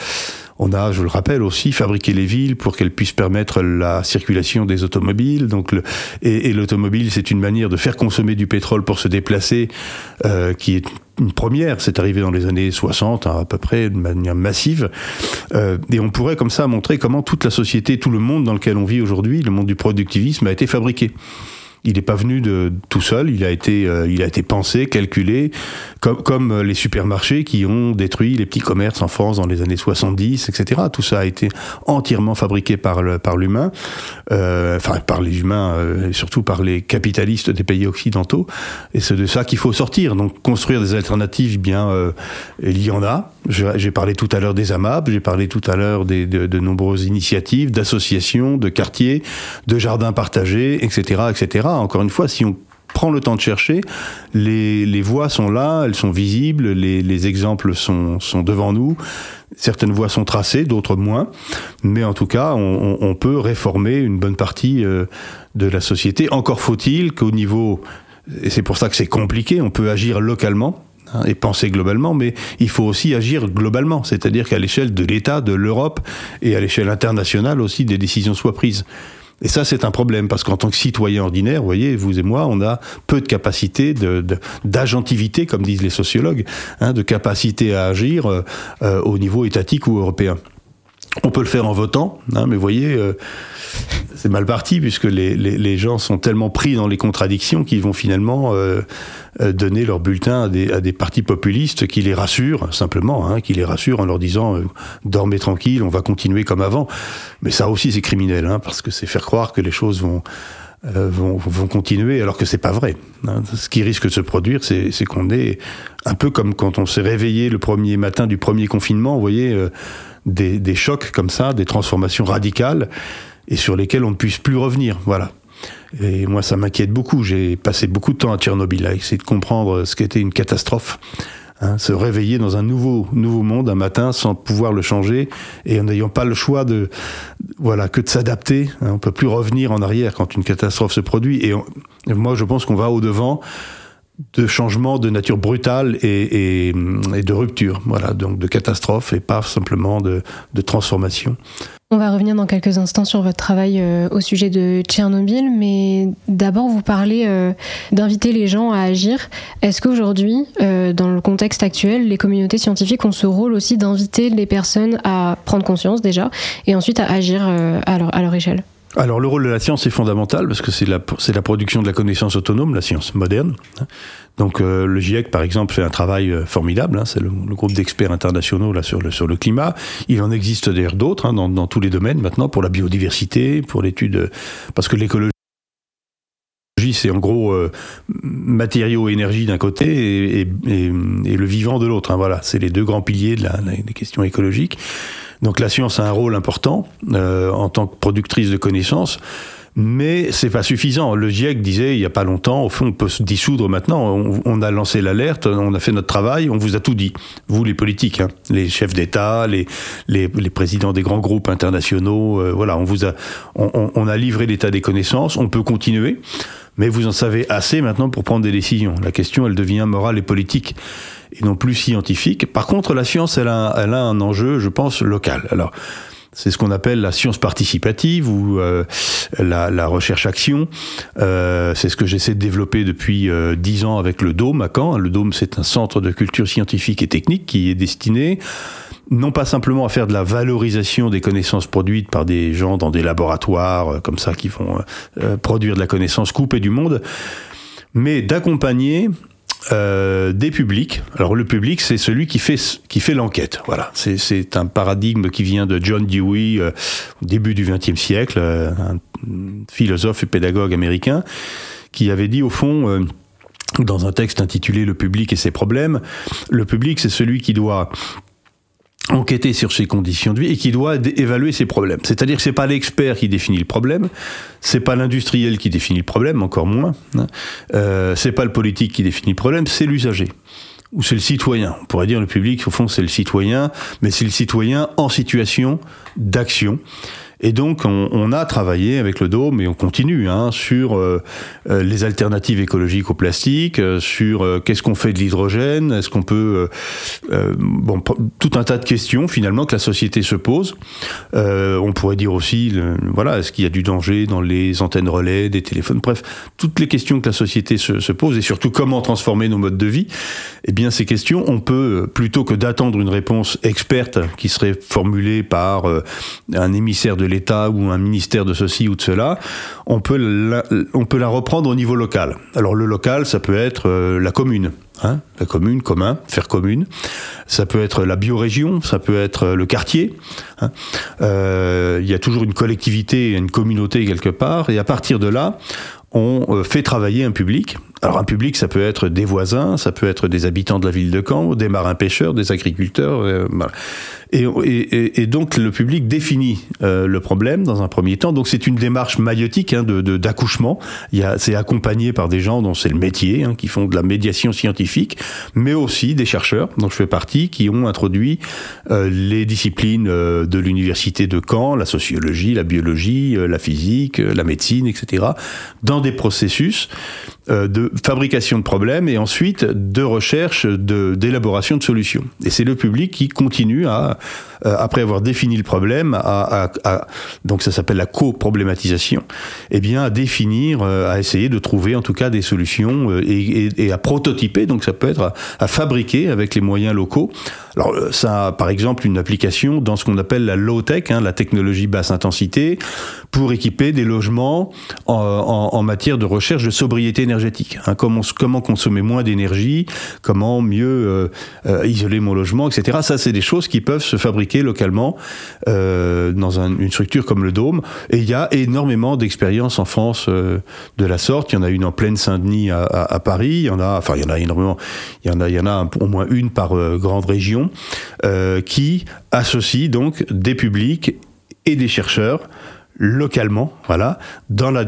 a, je le rappelle aussi, fabriqué les villes pour qu'elles puissent permettre la circulation des automobiles. Donc et l'automobile, c'est une manière de faire consommer du pétrole pour se déplacer, qui est une première. C'est arrivé dans les années 60 à peu près de manière massive. Et on pourrait comme ça montrer comment toute la société, tout le monde dans lequel on vit aujourd'hui, le monde du productivisme, a été fabriqué. Il n'est pas venu de tout seul, il a été pensé, calculé, comme les supermarchés qui ont détruit les petits commerces en France dans les années 70, etc. Tout ça a été entièrement fabriqué par l'humain, par les humains, et surtout par les capitalistes des pays occidentaux. Et c'est de ça qu'il faut sortir. Donc construire des alternatives, il y en a. J'ai parlé tout à l'heure des AMAP, j'ai parlé tout à l'heure de nombreuses initiatives, d'associations, de quartiers, de jardins partagés, etc., etc. Encore une fois, si on prend le temps de chercher, les voies sont là, elles sont visibles, les exemples sont devant nous. Certaines voies sont tracées, d'autres moins. Mais en tout cas, on peut réformer une bonne partie de la société. Encore faut-il qu'au niveau... Et c'est pour ça que c'est compliqué, on peut agir localement et penser globalement, mais il faut aussi agir globalement, c'est-à-dire qu'à l'échelle de l'État, de l'Europe, et à l'échelle internationale aussi, des décisions soient prises. Et ça, c'est un problème, parce qu'en tant que citoyen ordinaire, vous voyez, vous et moi, on a peu de capacité d'agentivité, comme disent les sociologues, de capacité à agir au niveau étatique ou européen. On peut le faire en votant, mais vous voyez, c'est mal parti, puisque les gens sont tellement pris dans les contradictions qu'ils vont finalement donner leur bulletin à des partis populistes qui les rassurent, simplement, qui les rassurent en leur disant « dormez tranquille, on va continuer comme avant ». Mais ça aussi, c'est criminel, parce que c'est faire croire que les choses vont continuer alors que c'est pas vrai. Ce qui risque de se produire, c'est qu'on est un peu comme quand on s'est réveillé le premier matin du premier confinement, vous voyez, des chocs comme ça, des transformations radicales, et sur lesquelles on ne puisse plus revenir. Voilà. Et moi, ça m'inquiète beaucoup. J'ai passé beaucoup de temps à Tchernobyl à essayer de comprendre ce qu'était une catastrophe. Se réveiller dans un nouveau monde un matin sans pouvoir le changer et en n'ayant pas le choix que de s'adapter. On peut plus revenir en arrière quand une catastrophe se produit. Et moi, je pense qu'on va au-devant de changements de nature brutale et de rupture. Voilà, donc de catastrophe et pas simplement de transformation. On va revenir dans quelques instants sur votre travail au sujet de Tchernobyl, mais d'abord vous parlez d'inviter les gens à agir. Est-ce qu'aujourd'hui, dans le contexte actuel, les communautés scientifiques ont ce rôle aussi d'inviter les personnes à prendre conscience déjà, et ensuite à agir à leur échelle ? Alors le rôle de la science est fondamental parce que c'est la production de la connaissance autonome, la science moderne. Donc le GIEC par exemple fait un travail formidable, c'est le groupe d'experts internationaux là sur le climat. Il en existe d'ailleurs d'autres dans tous les domaines maintenant, pour la biodiversité, pour l'étude, parce que l'écologie c'est en gros matériaux et énergie d'un côté et le vivant de l'autre. Hein, voilà, c'est les deux grands piliers des questions écologiques. Donc la science a un rôle important en tant que productrice de connaissances. Mais c'est pas suffisant. Le GIEC disait il y a pas longtemps, au fond, on peut se dissoudre maintenant. On a lancé l'alerte, on a fait notre travail, on vous a tout dit. Vous, les politiques, hein, les chefs d'État, les présidents des grands groupes internationaux, voilà, on a livré l'état des connaissances. On peut continuer, mais vous en savez assez maintenant pour prendre des décisions. La question, elle devient morale et politique, et non plus scientifique. Par contre, la science, elle a un enjeu, je pense, local. Alors, c'est ce qu'on appelle la science participative ou la recherche-action. C'est ce que j'essaie de développer depuis 10 ans avec le Dôme à Caen. Le Dôme, c'est un centre de culture scientifique et technique qui est destiné non pas simplement à faire de la valorisation des connaissances produites par des gens dans des laboratoires comme ça qui vont produire de la connaissance coupée du monde, mais d'accompagner des publics. Alors le public, c'est celui qui fait l'enquête. Voilà, c'est un paradigme qui vient de John Dewey au début du XXe siècle, un philosophe et pédagogue américain, qui avait dit au fond, dans un texte intitulé Le public et ses problèmes, le public, c'est celui qui doit enquêter sur ses conditions de vie et qui doit évaluer ses problèmes. C'est-à-dire que c'est pas l'expert qui définit le problème, c'est pas l'industriel qui définit le problème, encore moins, hein. C'est pas le politique qui définit le problème, c'est l'usager. Ou c'est le citoyen. On pourrait dire le public, au fond, c'est le citoyen, mais c'est le citoyen en situation d'action. Et donc, on a travaillé avec le Dôme, et on continue, hein, sur les alternatives écologiques au plastique, sur qu'est-ce qu'on fait de l'hydrogène, est-ce qu'on peut... tout un tas de questions, finalement, que la société se pose. On pourrait dire aussi, est-ce qu'il y a du danger dans les antennes relais, des téléphones, bref, toutes les questions que la société se pose, et surtout comment transformer nos modes de vie. Eh bien, ces questions, on peut, plutôt que d'attendre une réponse experte qui serait formulée par un émissaire de l'État ou un ministère de ceci ou de cela, on peut la reprendre au niveau local. Alors le local, ça peut être la commune, hein, la commune, commun, faire commune. Ça peut être la biorégion, ça peut être le quartier. Hein. Il y a toujours une collectivité, une communauté quelque part, et à partir de là, on fait travailler un public. Alors un public, ça peut être des voisins, ça peut être des habitants de la ville de Caen, des marins-pêcheurs, des agriculteurs. Voilà. Et donc le public définit le problème dans un premier temps. Donc c'est une démarche maïeutique, hein, d'accouchement. C'est accompagné par des gens dont c'est le métier, hein, qui font de la médiation scientifique, mais aussi des chercheurs, dont je fais partie, qui ont introduit les disciplines de l'université de Caen, la sociologie, la biologie, la physique, la médecine, etc., dans des processus de fabrication de problèmes et ensuite de recherche, d'élaboration de solutions. Et c'est le public qui continue après avoir défini le problème, donc ça s'appelle la co-problématisation, à définir, à essayer de trouver en tout cas des solutions et à prototyper, donc ça peut être à fabriquer avec les moyens locaux. Alors ça a par exemple une application dans ce qu'on appelle la low-tech, hein, la technologie basse intensité, pour équiper des logements en matière de recherche de sobriété énergétique. Hein, comment consommer moins d'énergie, comment mieux isoler mon logement, etc. Ça, c'est des choses qui peuvent se fabriquer localement dans une structure comme le Dôme. Et il y a énormément d'expériences en France de la sorte. Il y en a une en Plaine Saint-Denis à Paris. Il y en a énormément. Il y en a au moins une par grande région qui associe donc des publics et des chercheurs localement, voilà, dans la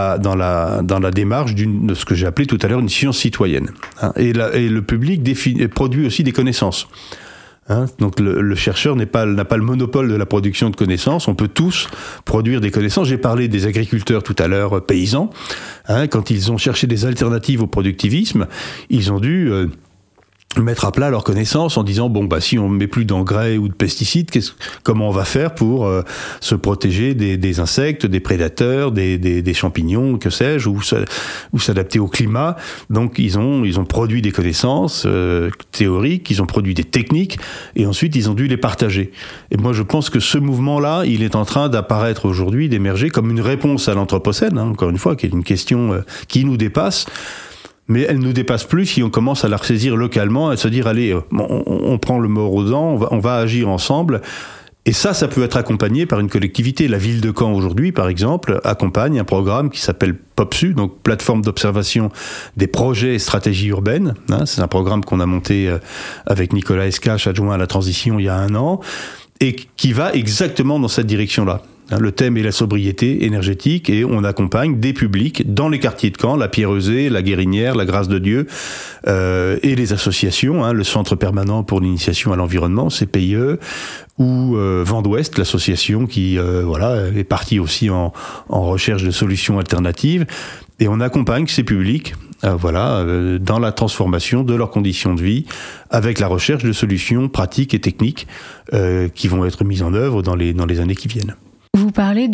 démarche de ce que j'ai appelé tout à l'heure une science citoyenne. Hein, et le public produit aussi des connaissances. Hein, donc le chercheur n'a pas le monopole de la production de connaissances. On peut tous produire des connaissances. J'ai parlé des agriculteurs tout à l'heure, paysans. Hein, quand ils ont cherché des alternatives au productivisme, ils ont dû mettre à plat leurs connaissances en disant si on met plus d'engrais ou de pesticides, comment on va faire pour se protéger des insectes, des prédateurs, des champignons, que sais-je, ou s'adapter au climat. Donc ils ont produit des connaissances théoriques, ils ont produit des techniques et ensuite ils ont dû les partager. Et moi je pense que ce mouvement-là, il est en train d'apparaître aujourd'hui, d'émerger comme une réponse à l'anthropocène, hein, encore une fois, qui est une question qui nous dépasse. Mais elle nous dépasse plus si on commence à la ressaisir localement, à se dire allez, on prend le mort aux dents, on va agir ensemble Et ça peut être accompagné par une collectivité. La ville de Caen, aujourd'hui, par exemple, accompagne un programme qui s'appelle POPSU, donc Plateforme d'observation des projets et stratégies urbaines. C'est un programme qu'on a monté avec Nicolas Escache, adjoint à la transition, il y a 1 an, et qui va exactement dans cette direction-là. Le thème est la sobriété énergétique et on accompagne des publics dans les quartiers de Caen, la Pierreusée, la Guérinière, la Grâce de Dieu et les associations, le Centre permanent pour l'initiation à l'environnement, CPIE, ou Vent d'Ouest, l'association qui est partie aussi en recherche de solutions alternatives. Et on accompagne ces publics dans la transformation de leurs conditions de vie avec la recherche de solutions pratiques et techniques qui vont être mises en œuvre dans les années qui viennent. Vous parlez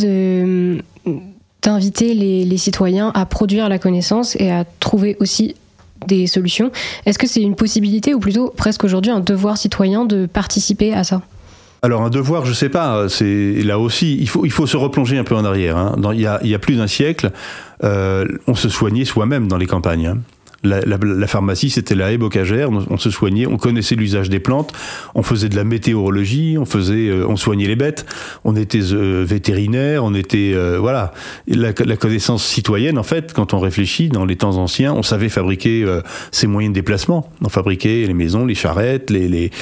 d'inviter les citoyens à produire la connaissance et à trouver aussi des solutions. Est-ce que c'est une possibilité ou plutôt presque aujourd'hui un devoir citoyen de participer à ça ? Alors un devoir, je sais pas, c'est là aussi, il faut se replonger un peu en arrière. Il y a plus d'1 siècle, on se soignait soi-même dans les campagnes. La pharmacie, c'était la haie bocagère, on se soignait, on connaissait l'usage des plantes, on faisait de la météorologie, on soignait les bêtes, on était vétérinaire, on était... La connaissance citoyenne, en fait, quand on réfléchit, dans les temps anciens, on savait fabriquer ses moyens de déplacement. On fabriquait les maisons, les charrettes,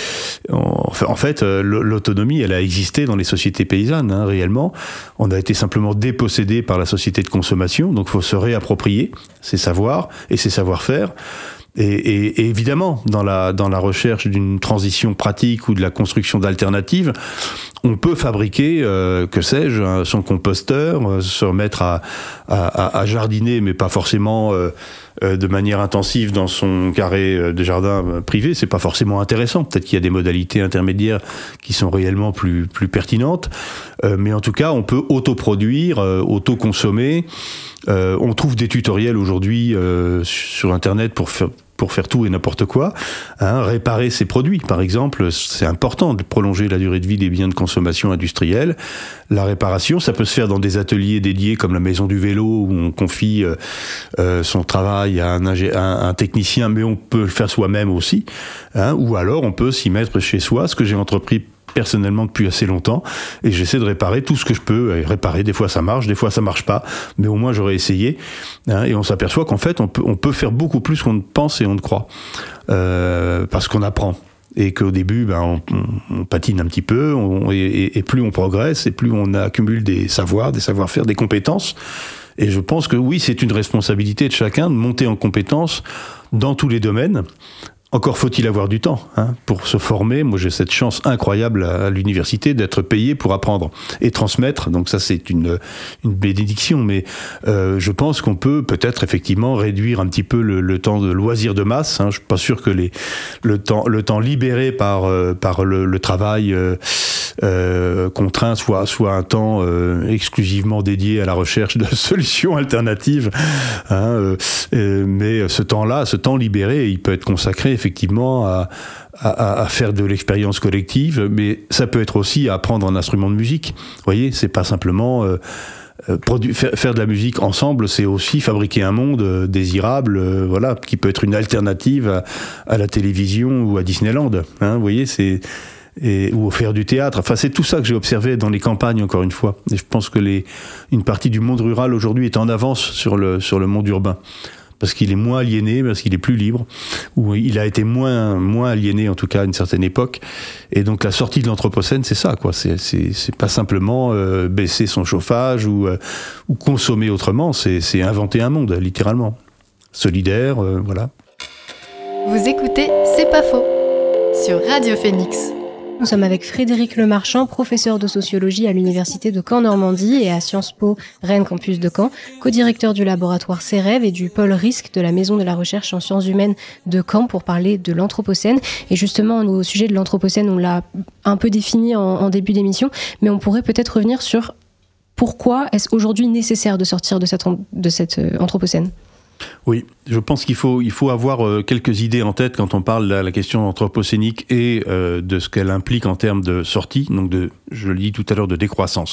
en fait, l'autonomie, elle a existé dans les sociétés paysannes, réellement. On a été simplement dépossédé par la société de consommation, donc il faut se réapproprier ces savoirs et ces savoir-faire. Et évidemment, dans la recherche d'une transition pratique ou de la construction d'alternatives, on peut fabriquer, son composteur, se remettre à jardiner, mais pas forcément de manière intensive dans son carré de jardin privé. C'est pas forcément intéressant. Peut-être qu'il y a des modalités intermédiaires qui sont réellement plus pertinentes. Mais en tout cas, on peut autoproduire, autoconsommer. On trouve des tutoriels aujourd'hui sur Internet pour faire tout et n'importe quoi. Réparer ses produits, par exemple, c'est important de prolonger la durée de vie des biens de consommation industrielle. La réparation, ça peut se faire dans des ateliers dédiés comme la Maison du Vélo, où on confie son travail à un technicien, mais on peut le faire soi-même aussi. Ou alors, on peut s'y mettre chez soi, ce que j'ai entrepris personnellement depuis assez longtemps, et j'essaie de réparer tout ce que je peux. Réparer, des fois ça marche, des fois ça marche pas, mais au moins j'aurais essayé. Et on s'aperçoit qu'en fait on peut faire beaucoup plus qu'on ne pense et on ne croit, parce qu'on apprend. Et qu'au début, on patine un petit peu, et plus on progresse, et plus on accumule des savoirs, des savoir-faire, des compétences. Et je pense que oui, c'est une responsabilité de chacun de monter en compétences dans tous les domaines. Encore faut-il avoir du temps pour se former. Moi, j'ai cette chance incroyable à l'université d'être payé pour apprendre et transmettre. Donc ça, c'est une bénédiction. Mais je pense qu'on peut peut-être effectivement réduire un petit peu le temps de loisir de masse. Je suis pas sûr que le temps libéré par le travail contraint soit un temps exclusivement dédié à la recherche de solutions alternatives. Mais ce temps libéré, il peut être consacré effectivement à faire de l'expérience collective, mais ça peut être aussi à apprendre un instrument de musique. Vous voyez, c'est pas simplement faire de la musique ensemble, c'est aussi fabriquer un monde désirable, qui peut être une alternative à la télévision ou à Disneyland. Vous voyez, ou faire du théâtre. Enfin, c'est tout ça que j'ai observé dans les campagnes, encore une fois. Et je pense que une partie du monde rural aujourd'hui est en avance sur le monde urbain. Parce qu'il est moins aliéné, parce qu'il est plus libre, ou il a été moins aliéné, en tout cas à une certaine époque. Et donc la sortie de l'Anthropocène, c'est ça, quoi. C'est pas simplement baisser son chauffage ou consommer autrement, c'est inventer un monde, littéralement. Solidaire, voilà. Vous écoutez C'est pas faux sur Radio Phoenix. Nous sommes avec Frédéric Lemarchand, professeur de sociologie à l'Université de Caen-Normandie et à Sciences Po Rennes Campus de Caen, co-directeur du laboratoire CEREV et du pôle risque de la Maison de la Recherche en Sciences Humaines de Caen pour parler de l'Anthropocène. Et justement, au sujet de l'Anthropocène, on l'a un peu défini en début d'émission, mais on pourrait peut-être revenir sur pourquoi est-ce aujourd'hui nécessaire de sortir de cette Anthropocène ? Oui, je pense qu'il faut avoir quelques idées en tête quand on parle de la question anthropocénique et de ce qu'elle implique en termes de sortie, donc je le dis tout à l'heure, de décroissance.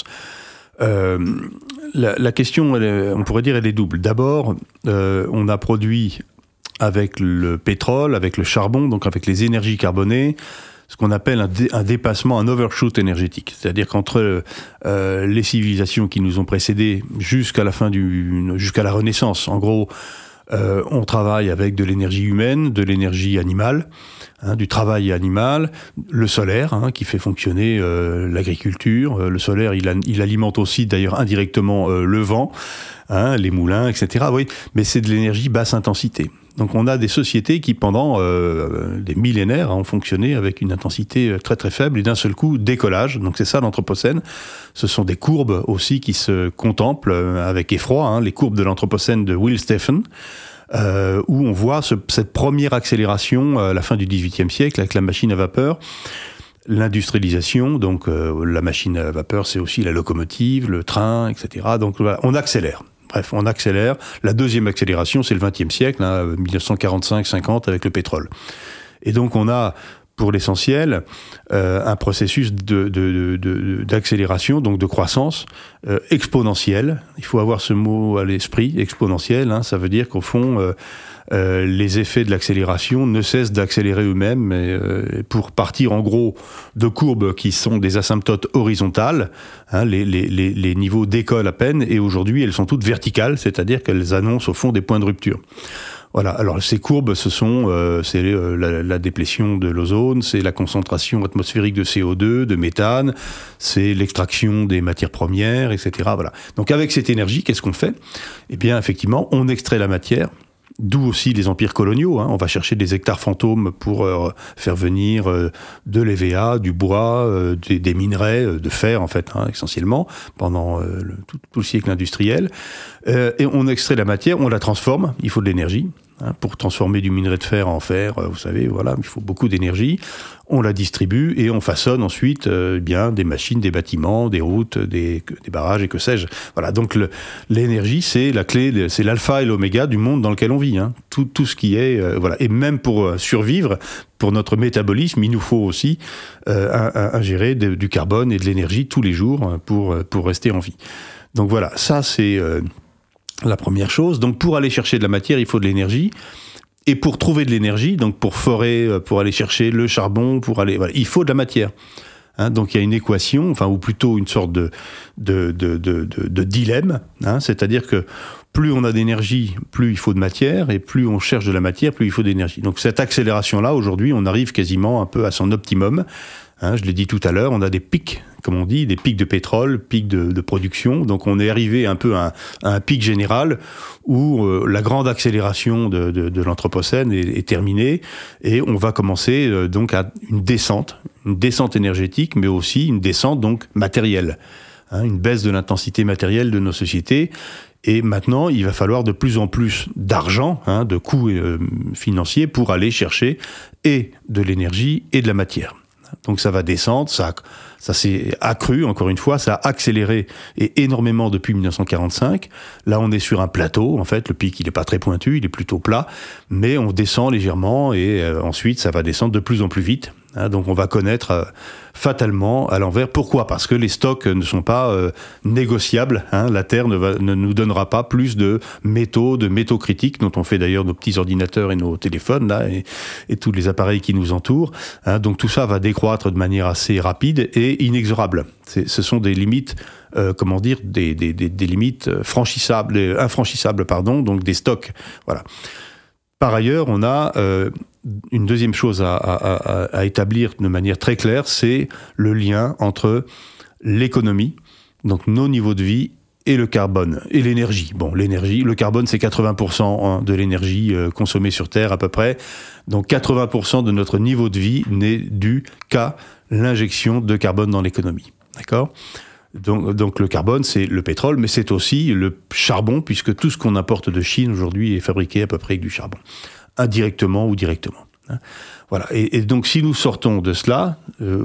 La question, on pourrait dire, elle est double. D'abord, on a produit avec le pétrole, avec le charbon, donc avec les énergies carbonées, ce qu'on appelle un dépassement, un overshoot énergétique. C'est-à-dire qu'entre les civilisations qui nous ont précédés jusqu'à la Renaissance, en gros, on travaille avec de l'énergie humaine, de l'énergie animale, du travail animal, le solaire qui fait fonctionner l'agriculture. Le solaire, il alimente aussi d'ailleurs indirectement le vent, les moulins, etc. Oui, mais c'est de l'énergie basse intensité. Donc on a des sociétés qui pendant des millénaires ont fonctionné avec une intensité très très faible et d'un seul coup décollage. Donc c'est ça l'Anthropocène. Ce sont des courbes aussi qui se contemplent avec effroi, les courbes de l'Anthropocène de Will Steffen. Où on voit cette première accélération à la fin du XVIIIe siècle avec la machine à vapeur, l'industrialisation, donc la machine à vapeur c'est aussi la locomotive, le train, etc. Donc voilà, on accélère. Bref, on accélère. La deuxième accélération, c'est le XXe siècle, 1945-50 avec le pétrole. Et donc on a pour l'essentiel, un processus d'accélération, donc de croissance exponentielle. Il faut avoir ce mot à l'esprit, exponentielle. Ça veut dire qu'au fond, les effets de l'accélération ne cessent d'accélérer eux-mêmes pour partir en gros de courbes qui sont des asymptotes horizontales. Les niveaux décollent à peine et aujourd'hui, elles sont toutes verticales, c'est-à-dire qu'elles annoncent au fond des points de rupture. Voilà. Alors ces courbes, c'est la déplétion de l'ozone, c'est la concentration atmosphérique de CO2, de méthane, c'est l'extraction des matières premières, etc. Voilà. Donc avec cette énergie, qu'est-ce qu'on fait ? Eh bien, effectivement, on extrait la matière. D'où aussi les empires coloniaux. On va chercher des hectares fantômes pour faire venir de l'EVA, du bois, des minerais, de fer en fait, essentiellement, pendant tout le siècle industriel. Et on extrait la matière, on la transforme, il faut de l'énergie. Pour transformer du minerai de fer en fer, vous savez, voilà, il faut beaucoup d'énergie. On la distribue et on façonne ensuite des machines, des bâtiments, des routes, des barrages et que sais-je. Voilà, donc l'énergie, c'est la clé, c'est l'alpha et l'oméga du monde dans lequel on vit. Tout ce qui est, voilà, et même pour survivre, pour notre métabolisme, il nous faut aussi ingérer du carbone et de l'énergie tous les jours pour rester en vie. Donc voilà, ça c'est la première chose. Donc pour aller chercher de la matière, il faut de l'énergie. Et pour trouver de l'énergie, donc pour forer, pour aller chercher le charbon, voilà, il faut de la matière. Donc il y a une équation, ou plutôt une sorte de dilemme. C'est-à-dire que plus on a d'énergie, plus il faut de matière, et plus on cherche de la matière, plus il faut d'énergie. Donc cette accélération-là, aujourd'hui, on arrive quasiment un peu à son optimum. Je l'ai dit tout à l'heure, on a des pics, comme on dit, des pics de pétrole, pics de production. Donc on est arrivé un peu à un pic général où la grande accélération de l'Anthropocène est terminée et on va commencer donc à une descente énergétique, mais aussi une descente donc matérielle, une baisse de l'intensité matérielle de nos sociétés. Et maintenant, il va falloir de plus en plus d'argent, de coûts financiers pour aller chercher et de l'énergie et de la matière. Donc ça va descendre, ça s'est accru, encore une fois, ça a accéléré et énormément depuis 1945. Là, on est sur un plateau, en fait, le pic, il n'est pas très pointu, il est plutôt plat, mais on descend légèrement et ensuite, ça va descendre de plus en plus vite. Donc on va connaître fatalement à l'envers. Pourquoi ? Parce que les stocks ne sont pas négociables. La Terre ne nous donnera pas plus de métaux critiques, dont on fait d'ailleurs nos petits ordinateurs et nos téléphones là, et tous les appareils qui nous entourent. Donc tout ça va décroître de manière assez rapide et inexorable. Ce sont des limites, des limites infranchissables, donc des stocks. Voilà. Par ailleurs, on a une deuxième chose à établir de manière très claire, c'est le lien entre l'économie, donc nos niveaux de vie, et le carbone, et l'énergie. Bon, l'énergie, le carbone, c'est 80% de l'énergie consommée sur Terre à peu près. Donc 80% de notre niveau de vie n'est dû qu'à l'injection de carbone dans l'économie. D'accord ? Donc le carbone, c'est le pétrole, mais c'est aussi le charbon, puisque tout ce qu'on importe de Chine aujourd'hui est fabriqué à peu près avec du charbon, indirectement ou directement. Voilà. Et donc si nous sortons de cela,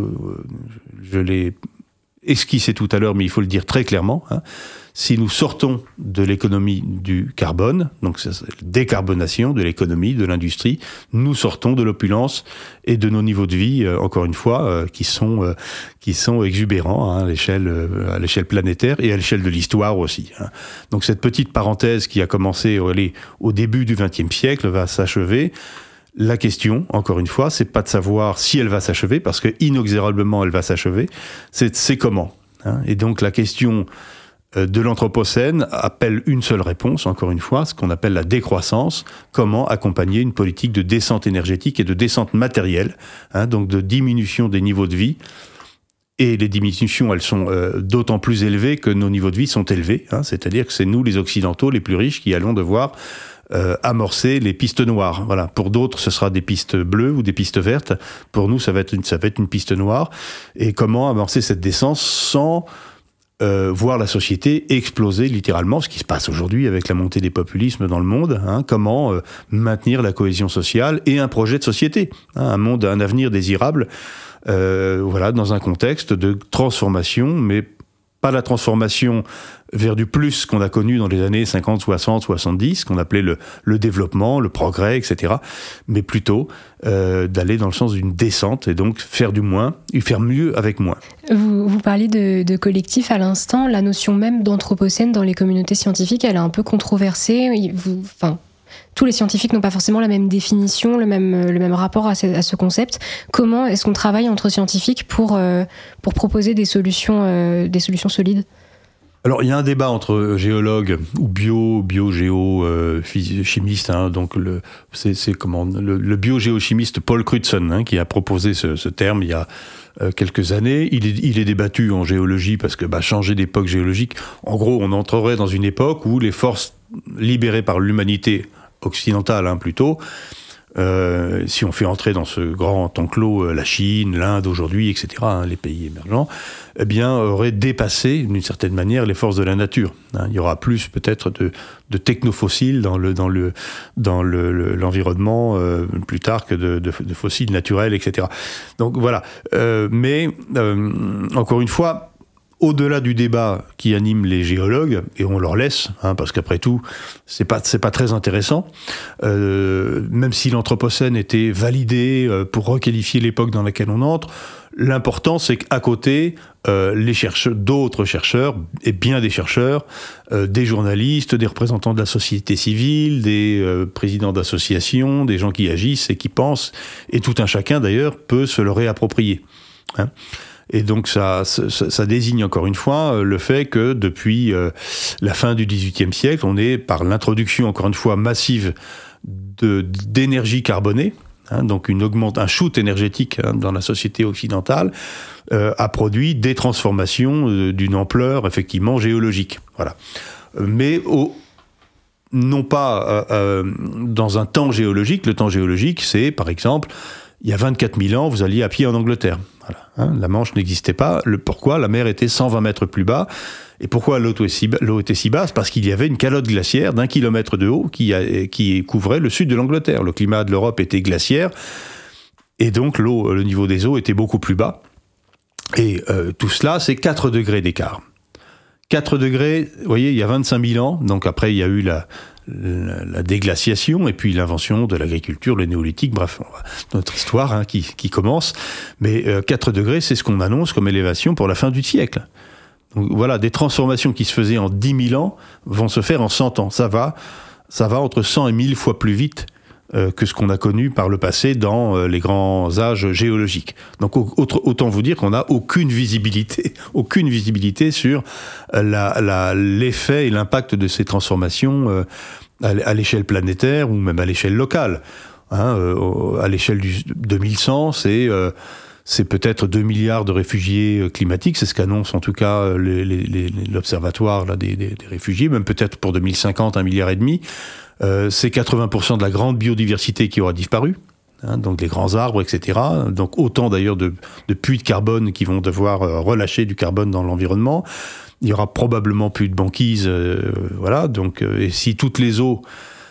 je l'ai esquissé tout à l'heure, mais il faut le dire très clairement, si nous sortons de l'économie du carbone, donc c'est la décarbonation de l'économie, de l'industrie, nous sortons de l'opulence et de nos niveaux de vie, encore une fois, qui sont exubérants à l'échelle planétaire et à l'échelle de l'histoire aussi. Donc cette petite parenthèse qui a commencé au début du XXe siècle va s'achever. La question, encore une fois, c'est pas de savoir si elle va s'achever, parce que inexorablement elle va s'achever, c'est comment. Et donc la question de l'Anthropocène appelle une seule réponse, encore une fois, ce qu'on appelle la décroissance. Comment accompagner une politique de descente énergétique et de descente matérielle, donc de diminution des niveaux de vie. Et les diminutions, elles sont d'autant plus élevées que nos niveaux de vie sont élevés. C'est-à-dire que c'est nous, les Occidentaux, les plus riches, qui allons devoir amorcer les pistes noires. Voilà. Pour d'autres, ce sera des pistes bleues ou des pistes vertes. Pour nous, ça va être une piste noire. Et comment amorcer cette descente sans voir la société exploser littéralement, ce qui se passe aujourd'hui avec la montée des populismes dans le monde. Comment maintenir la cohésion sociale et un projet de société, un avenir désirable, dans un contexte de transformation, mais pas la transformation vers du plus qu'on a connu dans les années 50, 60, 70, qu'on appelait le développement, le progrès, etc., mais plutôt d'aller dans le sens d'une descente et donc faire du moins et faire mieux avec moins. Vous parliez de collectif à l'instant. La notion même d'anthropocène dans les communautés scientifiques, elle est un peu controversée. Tous les scientifiques n'ont pas forcément la même définition, le même rapport à ce concept. Comment est-ce qu'on travaille entre scientifiques pour proposer des solutions solides ? Alors, il y a un débat entre géologues ou bio-géo-chimistes. Donc, le biogéochimiste Paul Crutzen qui a proposé ce terme il y a quelques années. Il est débattu en géologie parce que changer d'époque géologique, en gros, on entrerait dans une époque où les forces libérées par l'humanité occidentale, plutôt, si on fait entrer dans ce grand enclos la Chine, l'Inde aujourd'hui, etc., les pays émergents, auraient dépassé, d'une certaine manière, les forces de la nature. Il y aura plus peut-être de technofossiles dans l'environnement plus tard que de fossiles naturels, etc. Donc voilà. Mais encore une fois, au-delà du débat qui anime les géologues, et on leur laisse, parce qu'après tout, c'est pas très intéressant, même si l'Anthropocène était validé pour requalifier l'époque dans laquelle on entre, l'important c'est qu'à côté, d'autres chercheurs, et bien des chercheurs, des journalistes, des représentants de la société civile, des présidents d'associations, des gens qui agissent et qui pensent, et tout un chacun d'ailleurs peut se le réapproprier. Et donc ça désigne encore une fois le fait que depuis la fin du XVIIIe siècle, on est par l'introduction encore une fois massive d'énergie carbonée, donc un shoot énergétique dans la société occidentale, a produit des transformations d'une ampleur effectivement géologique. Voilà. Mais non pas dans un temps géologique. Le temps géologique, c'est par exemple, il y a 24 000 ans, vous alliez à pied en Angleterre. Voilà. La Manche n'existait pas. Pourquoi ? La mer était 120 mètres plus bas. Et pourquoi l'eau était si basse ? Parce qu'il y avait une calotte glaciaire d'1 kilomètre de haut qui couvrait le sud de l'Angleterre. Le climat de l'Europe était glaciaire. Et donc le niveau des eaux était beaucoup plus bas. Et tout cela, c'est 4 degrés d'écart. 4 degrés, vous voyez, il y a 25 000 ans. Donc après, il y a eu la déglaciation et puis l'invention de l'agriculture, le néolithique, bref, notre histoire qui commence. Mais 4 degrés, c'est ce qu'on annonce comme élévation pour la fin du siècle. Donc voilà, des transformations qui se faisaient en 10 000 ans vont se faire en 100 ans. Ça va entre 100 et 1000 fois plus vite que ce qu'on a connu par le passé dans les grands âges géologiques. Donc autant vous dire qu'on n'a aucune visibilité sur l'effet et l'impact de ces transformations à l'échelle planétaire ou même à l'échelle locale. À l'échelle du 2100, c'est peut-être 2 milliards de réfugiés climatiques, c'est ce qu'annonce en tout cas l'observatoire des réfugiés, même peut-être pour 2050, 1,5 milliard. C'est 80% de la grande biodiversité qui aura disparu, donc les grands arbres, etc. Donc autant d'ailleurs de puits de carbone qui vont devoir relâcher du carbone dans l'environnement. Il y aura probablement plus de banquise, voilà. Donc et si toutes les eaux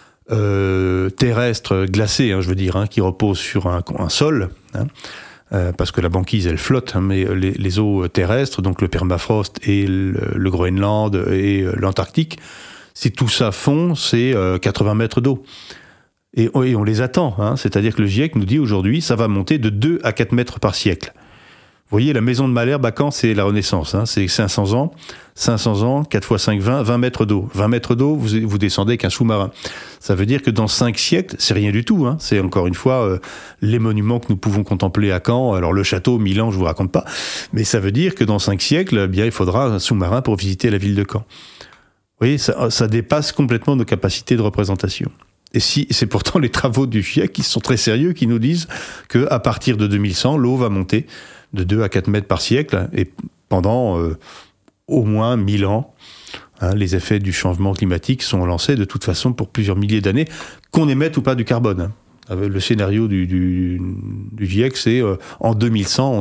terrestres glacées, je veux dire, qui reposent sur un sol, parce que la banquise elle flotte, mais les eaux terrestres, donc le permafrost et le Groenland et l'Antarctique, si tout ça fond, c'est 80 mètres d'eau. Et on les attend, c'est-à-dire que le GIEC nous dit aujourd'hui, ça va monter de 2 à 4 mètres par siècle. voyez, la maison de Malherbe à Caen, c'est la Renaissance. C'est 500 ans. 500 ans, 4 x 5, 20 mètres d'eau. 20 mètres d'eau, vous descendez avec un sous-marin. Ça veut dire que dans 5 siècles, c'est rien du tout. C'est encore une fois les monuments que nous pouvons contempler à Caen. Alors le château, Milan, je vous raconte pas. Mais ça veut dire que dans 5 siècles, bien, il faudra un sous-marin pour visiter la ville de Caen. Vous voyez, ça dépasse complètement nos capacités de représentation. Et c'est pourtant les travaux du GIEC qui sont très sérieux, qui nous disent qu'à partir de 2100, l'eau va monter de 2 à 4 mètres par siècle, et pendant au moins 1000 ans, les effets du changement climatique sont lancés de toute façon pour plusieurs milliers d'années, qu'on émette ou pas du carbone. Le scénario du GIEC, c'est en 2100,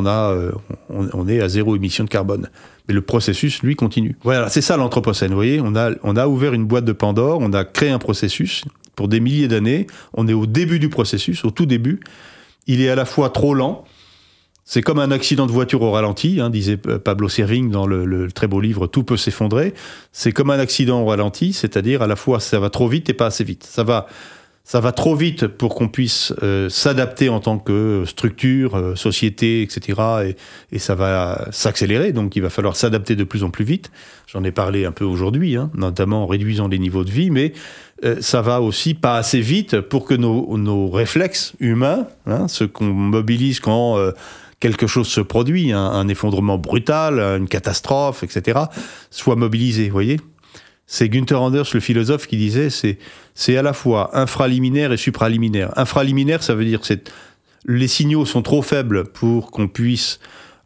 on est à 0 émission de carbone. Mais le processus, lui, continue. Voilà, c'est ça l'Anthropocène, vous voyez, on a ouvert une boîte de Pandore, on a créé un processus, pour des milliers d'années, on est au début du processus, au tout début. Il est à la fois trop lent, c'est comme un accident de voiture au ralenti, disait Pablo Servigne dans le très beau livre « Tout peut s'effondrer ». C'est comme un accident au ralenti, c'est-à-dire à la fois ça va trop vite et pas assez vite. Ça va trop vite pour qu'on puisse s'adapter en tant que structure, société, etc. Et ça va s'accélérer, donc il va falloir s'adapter de plus en plus vite. J'en ai parlé un peu aujourd'hui, notamment en réduisant les niveaux de vie, mais ça va aussi pas assez vite pour que nos réflexes humains, ce qu'on mobilise quand quelque chose se produit, un effondrement brutal, une catastrophe, etc., soient mobilisés, vous voyez ? C'est Günther Anders, le philosophe, qui disait c'est à la fois infraliminaire et supraliminaire. Infraliminaire, ça veut dire que les signaux sont trop faibles pour qu'on puisse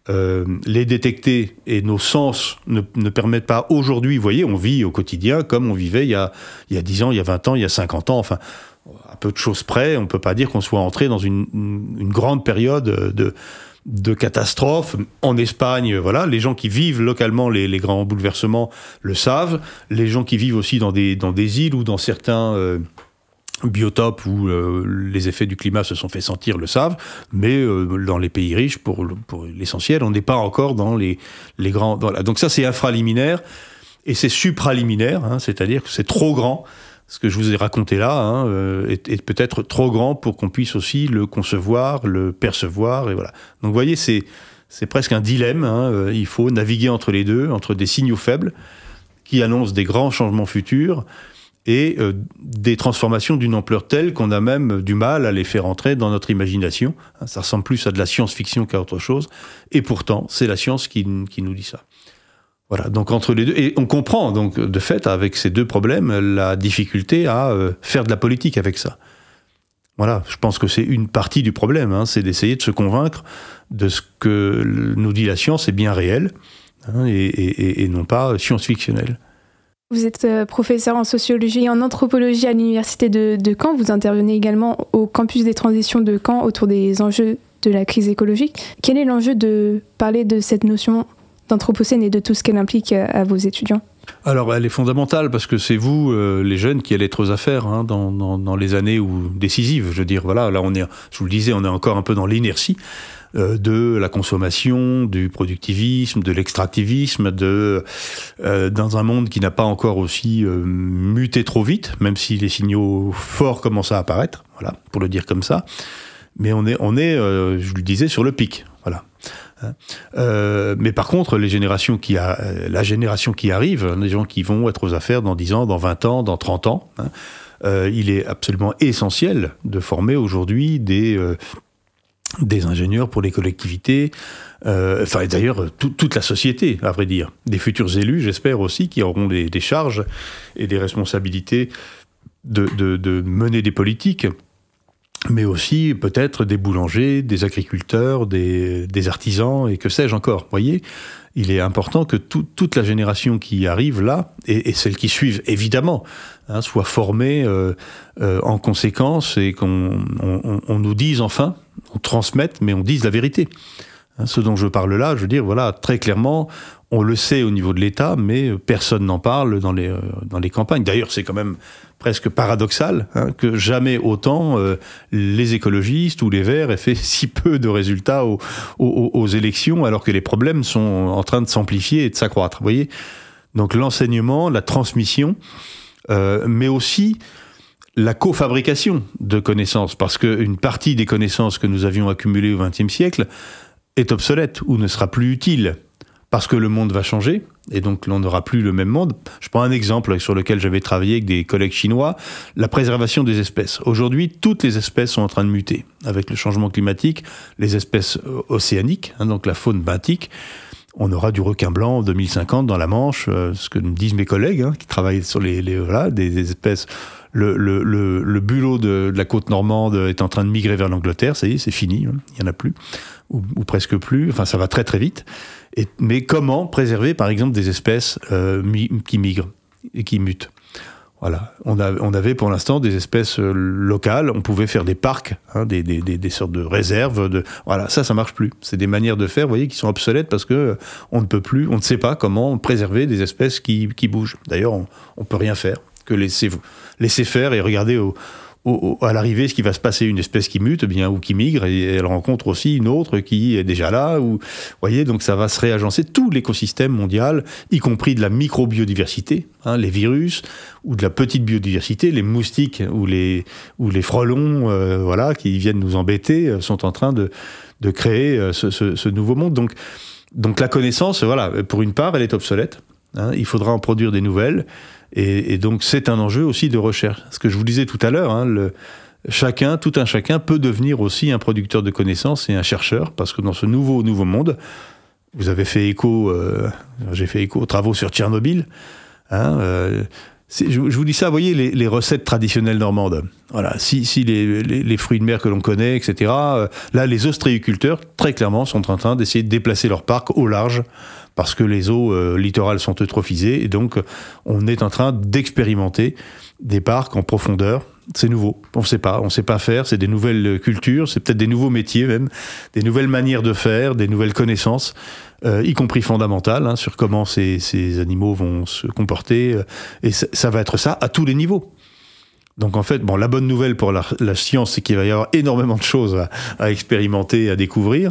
les détecter, et nos sens ne permettent pas aujourd'hui. Vous voyez, on vit au quotidien comme on vivait il y a 10 ans, il y a 20 ans, il y a 50 ans, enfin, à peu de choses près, on ne peut pas dire qu'on soit entré dans une grande période de catastrophes. En Espagne, voilà, les gens qui vivent localement les grands bouleversements le savent. Les gens qui vivent aussi dans des îles ou dans certains biotopes où les effets du climat se sont fait sentir le savent. Mais dans les pays riches, pour l'essentiel, on n'est pas encore dans les grands... Donc ça, c'est infraliminaire. Et c'est supraliminaire, c'est-à-dire que c'est trop grand. Ce que je vous ai raconté là est peut-être trop grand pour qu'on puisse aussi le concevoir, le percevoir, et voilà. Donc vous voyez, c'est presque un dilemme. Il faut naviguer entre les deux, entre des signaux faibles qui annoncent des grands changements futurs et des transformations d'une ampleur telle qu'on a même du mal à les faire entrer dans notre imagination. Ça ressemble plus à de la science-fiction qu'à autre chose. Et pourtant, c'est la science qui nous dit ça. Voilà, donc entre les deux, et on comprend donc de fait avec ces deux problèmes la difficulté à faire de la politique avec ça. Voilà, je pense que c'est une partie du problème, c'est d'essayer de se convaincre de ce que nous dit la science est bien réel, et non pas science-fictionnel. Vous êtes professeur en sociologie et en anthropologie à l'université de Caen. Vous intervenez également au campus des transitions de Caen autour des enjeux de la crise écologique. Quel est l'enjeu de parler de cette notion d'Anthropocène et de tout ce qu'elle implique à vos étudiants? Alors, elle est fondamentale parce que c'est vous, les jeunes, qui allez être aux affaires dans les années décisives. Je veux dire, voilà, là, je vous le disais, on est encore un peu dans l'inertie de la consommation, du productivisme, de l'extractivisme, dans un monde qui n'a pas encore aussi muté trop vite, même si les signaux forts commencent à apparaître, voilà, pour le dire comme ça. Mais on est, je vous le disais, sur le pic, voilà. Mais par contre, la génération qui arrive, les gens qui vont être aux affaires dans 10 ans, dans 20 ans, dans 30 ans, il est absolument essentiel de former aujourd'hui des ingénieurs pour les collectivités, enfin d'ailleurs toute la société, à vrai dire. Des futurs élus, j'espère aussi, qui auront des charges et des responsabilités de mener des politiques, mais aussi peut-être des boulangers, des agriculteurs, des artisans, et que sais-je encore. Vous voyez, il est important que toute la génération qui arrive là, et celles qui suivent évidemment, soit formée en conséquence, et qu'on nous dise enfin, on transmette, mais on dise la vérité. Ce dont je parle là, je veux dire, voilà, très clairement, on le sait au niveau de l'État, mais personne n'en parle dans les campagnes. D'ailleurs, c'est quand même presque paradoxal que jamais autant les écologistes ou les Verts aient fait si peu de résultats aux élections, alors que les problèmes sont en train de s'amplifier et de s'accroître. Vous voyez ? Donc l'enseignement, la transmission, mais aussi la cofabrication de connaissances, parce qu'une partie des connaissances que nous avions accumulées au XXe siècle est obsolète ou ne sera plus utile parce que le monde va changer et donc on n'aura plus le même monde. Je prends un exemple sur lequel j'avais travaillé avec des collègues chinois, la préservation des espèces. Aujourd'hui, toutes les espèces sont en train de muter. Avec le changement climatique, les espèces océaniques, donc la faune benthique, on aura du requin blanc en 2050 dans la Manche, ce que me disent mes collègues qui travaillent sur des espèces. Le bulot de la côte normande est en train de migrer vers l'Angleterre, ça y est, c'est fini, il n'y en a plus, ou presque plus, enfin ça va très très vite. Mais comment préserver par exemple des espèces qui migrent et qui mutent ? Voilà. On avait pour l'instant des espèces locales, on pouvait faire des parcs, des sortes de réserves. Voilà, ça marche plus. C'est des manières de faire, vous voyez, qui sont obsolètes parce que on ne sait pas comment préserver des espèces qui bougent. D'ailleurs, on peut rien faire que laisser faire et regarder à l'arrivée ce qui va se passer, une espèce qui mute ou qui migre et elle rencontre aussi une autre qui est déjà là. Vous voyez, donc ça va se réagencer tout l'écosystème mondial, y compris de la microbiodiversité, les virus ou de la petite biodiversité, les moustiques ou les frelons, qui viennent nous embêter, sont en train de créer ce nouveau monde. Donc la connaissance, pour une part, elle est obsolète. Il faudra en produire des nouvelles. Et donc, c'est un enjeu aussi de recherche. Ce que je vous disais tout à l'heure, tout un chacun peut devenir aussi un producteur de connaissances et un chercheur, parce que dans ce nouveau monde, vous avez fait écho, j'ai fait écho aux travaux sur Tchernobyl. Je vous dis ça, vous voyez, les recettes traditionnelles normandes. Voilà, si les fruits de mer que l'on connaît, etc., là, les ostréiculteurs, très clairement, sont en train d'essayer de déplacer leur parc au large, parce que les eaux littorales sont eutrophisées, et donc on est en train d'expérimenter des parcs en profondeur. C'est nouveau, on sait pas faire, c'est des nouvelles cultures, c'est peut-être des nouveaux métiers même, des nouvelles manières de faire, des nouvelles connaissances, y compris fondamentales, sur comment ces animaux vont se comporter, et ça va être ça à tous les niveaux. Donc en fait, la bonne nouvelle pour la science, c'est qu'il va y avoir énormément de choses à expérimenter, à découvrir.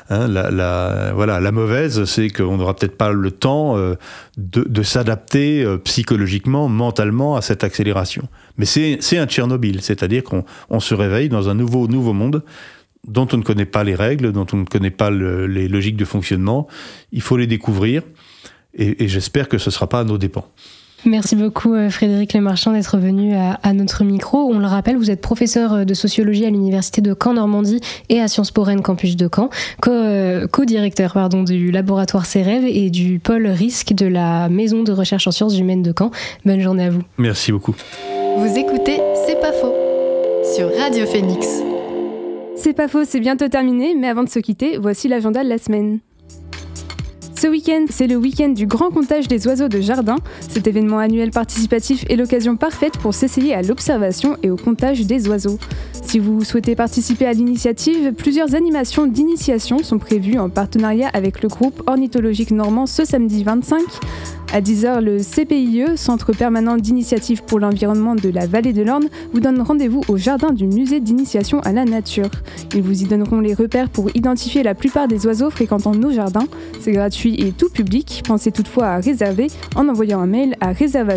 La mauvaise, c'est qu'on n'aura peut-être pas le temps de s'adapter psychologiquement, mentalement à cette accélération. Mais c'est un Tchernobyl, c'est-à-dire qu'on se réveille dans un nouveau monde dont on ne connaît pas les règles, dont on ne connaît pas les logiques de fonctionnement. Il faut les découvrir et j'espère que ce ne sera pas à nos dépens. Merci beaucoup Frédéric Lemarchand d'être venu à notre micro. On le rappelle, vous êtes professeur de sociologie à l'université de Caen-Normandie et à Sciences Po Rennes campus de Caen, co-directeur du laboratoire CEREV et du pôle risque de la maison de recherche en sciences humaines de Caen. Bonne journée à vous. Merci beaucoup. Vous écoutez C'est pas faux sur Radio Phoenix. C'est pas faux, c'est bientôt terminé, mais avant de se quitter, voici l'agenda de la semaine. Ce week-end, c'est le week-end du grand comptage des oiseaux de jardin. Cet événement annuel participatif est l'occasion parfaite pour s'essayer à l'observation et au comptage des oiseaux. Si vous souhaitez participer à l'initiative, plusieurs animations d'initiation sont prévues en partenariat avec le groupe ornithologique normand ce samedi 25. À 10h, le CPIE, Centre permanent d'initiative pour l'environnement de la Vallée de l'Orne, vous donne rendez-vous au jardin du musée d'initiation à la nature. Ils vous y donneront les repères pour identifier la plupart des oiseaux fréquentant nos jardins. C'est gratuit et tout public. Pensez toutefois à réserver en envoyant un mail à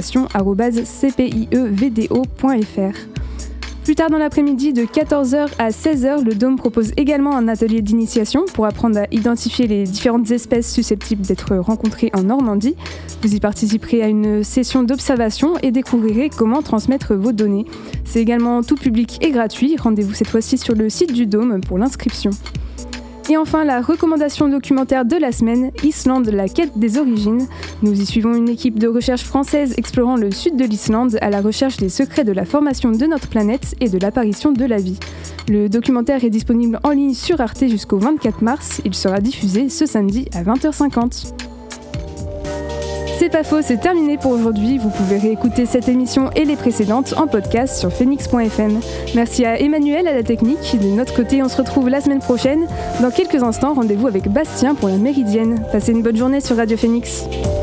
réservation@cpievdo.fr. Plus tard dans l'après-midi, de 14h à 16h, le Dôme propose également un atelier d'initiation pour apprendre à identifier les différentes espèces susceptibles d'être rencontrées en Normandie. Vous y participerez à une session d'observation et découvrirez comment transmettre vos données. C'est également tout public et gratuit. Rendez-vous cette fois-ci sur le site du Dôme pour l'inscription. Et enfin, la recommandation documentaire de la semaine, Islande, la quête des origines. Nous y suivons une équipe de recherche française explorant le sud de l'Islande à la recherche des secrets de la formation de notre planète et de l'apparition de la vie. Le documentaire est disponible en ligne sur Arte jusqu'au 24 mars. Il sera diffusé ce samedi à 20h50. C'est pas faux, c'est terminé pour aujourd'hui. Vous pouvez réécouter cette émission et les précédentes en podcast sur phoenix.fm. Merci à Emmanuel à la technique. De notre côté, on se retrouve la semaine prochaine. Dans quelques instants, rendez-vous avec Bastien pour la Méridienne. Passez une bonne journée sur Radio Phoenix.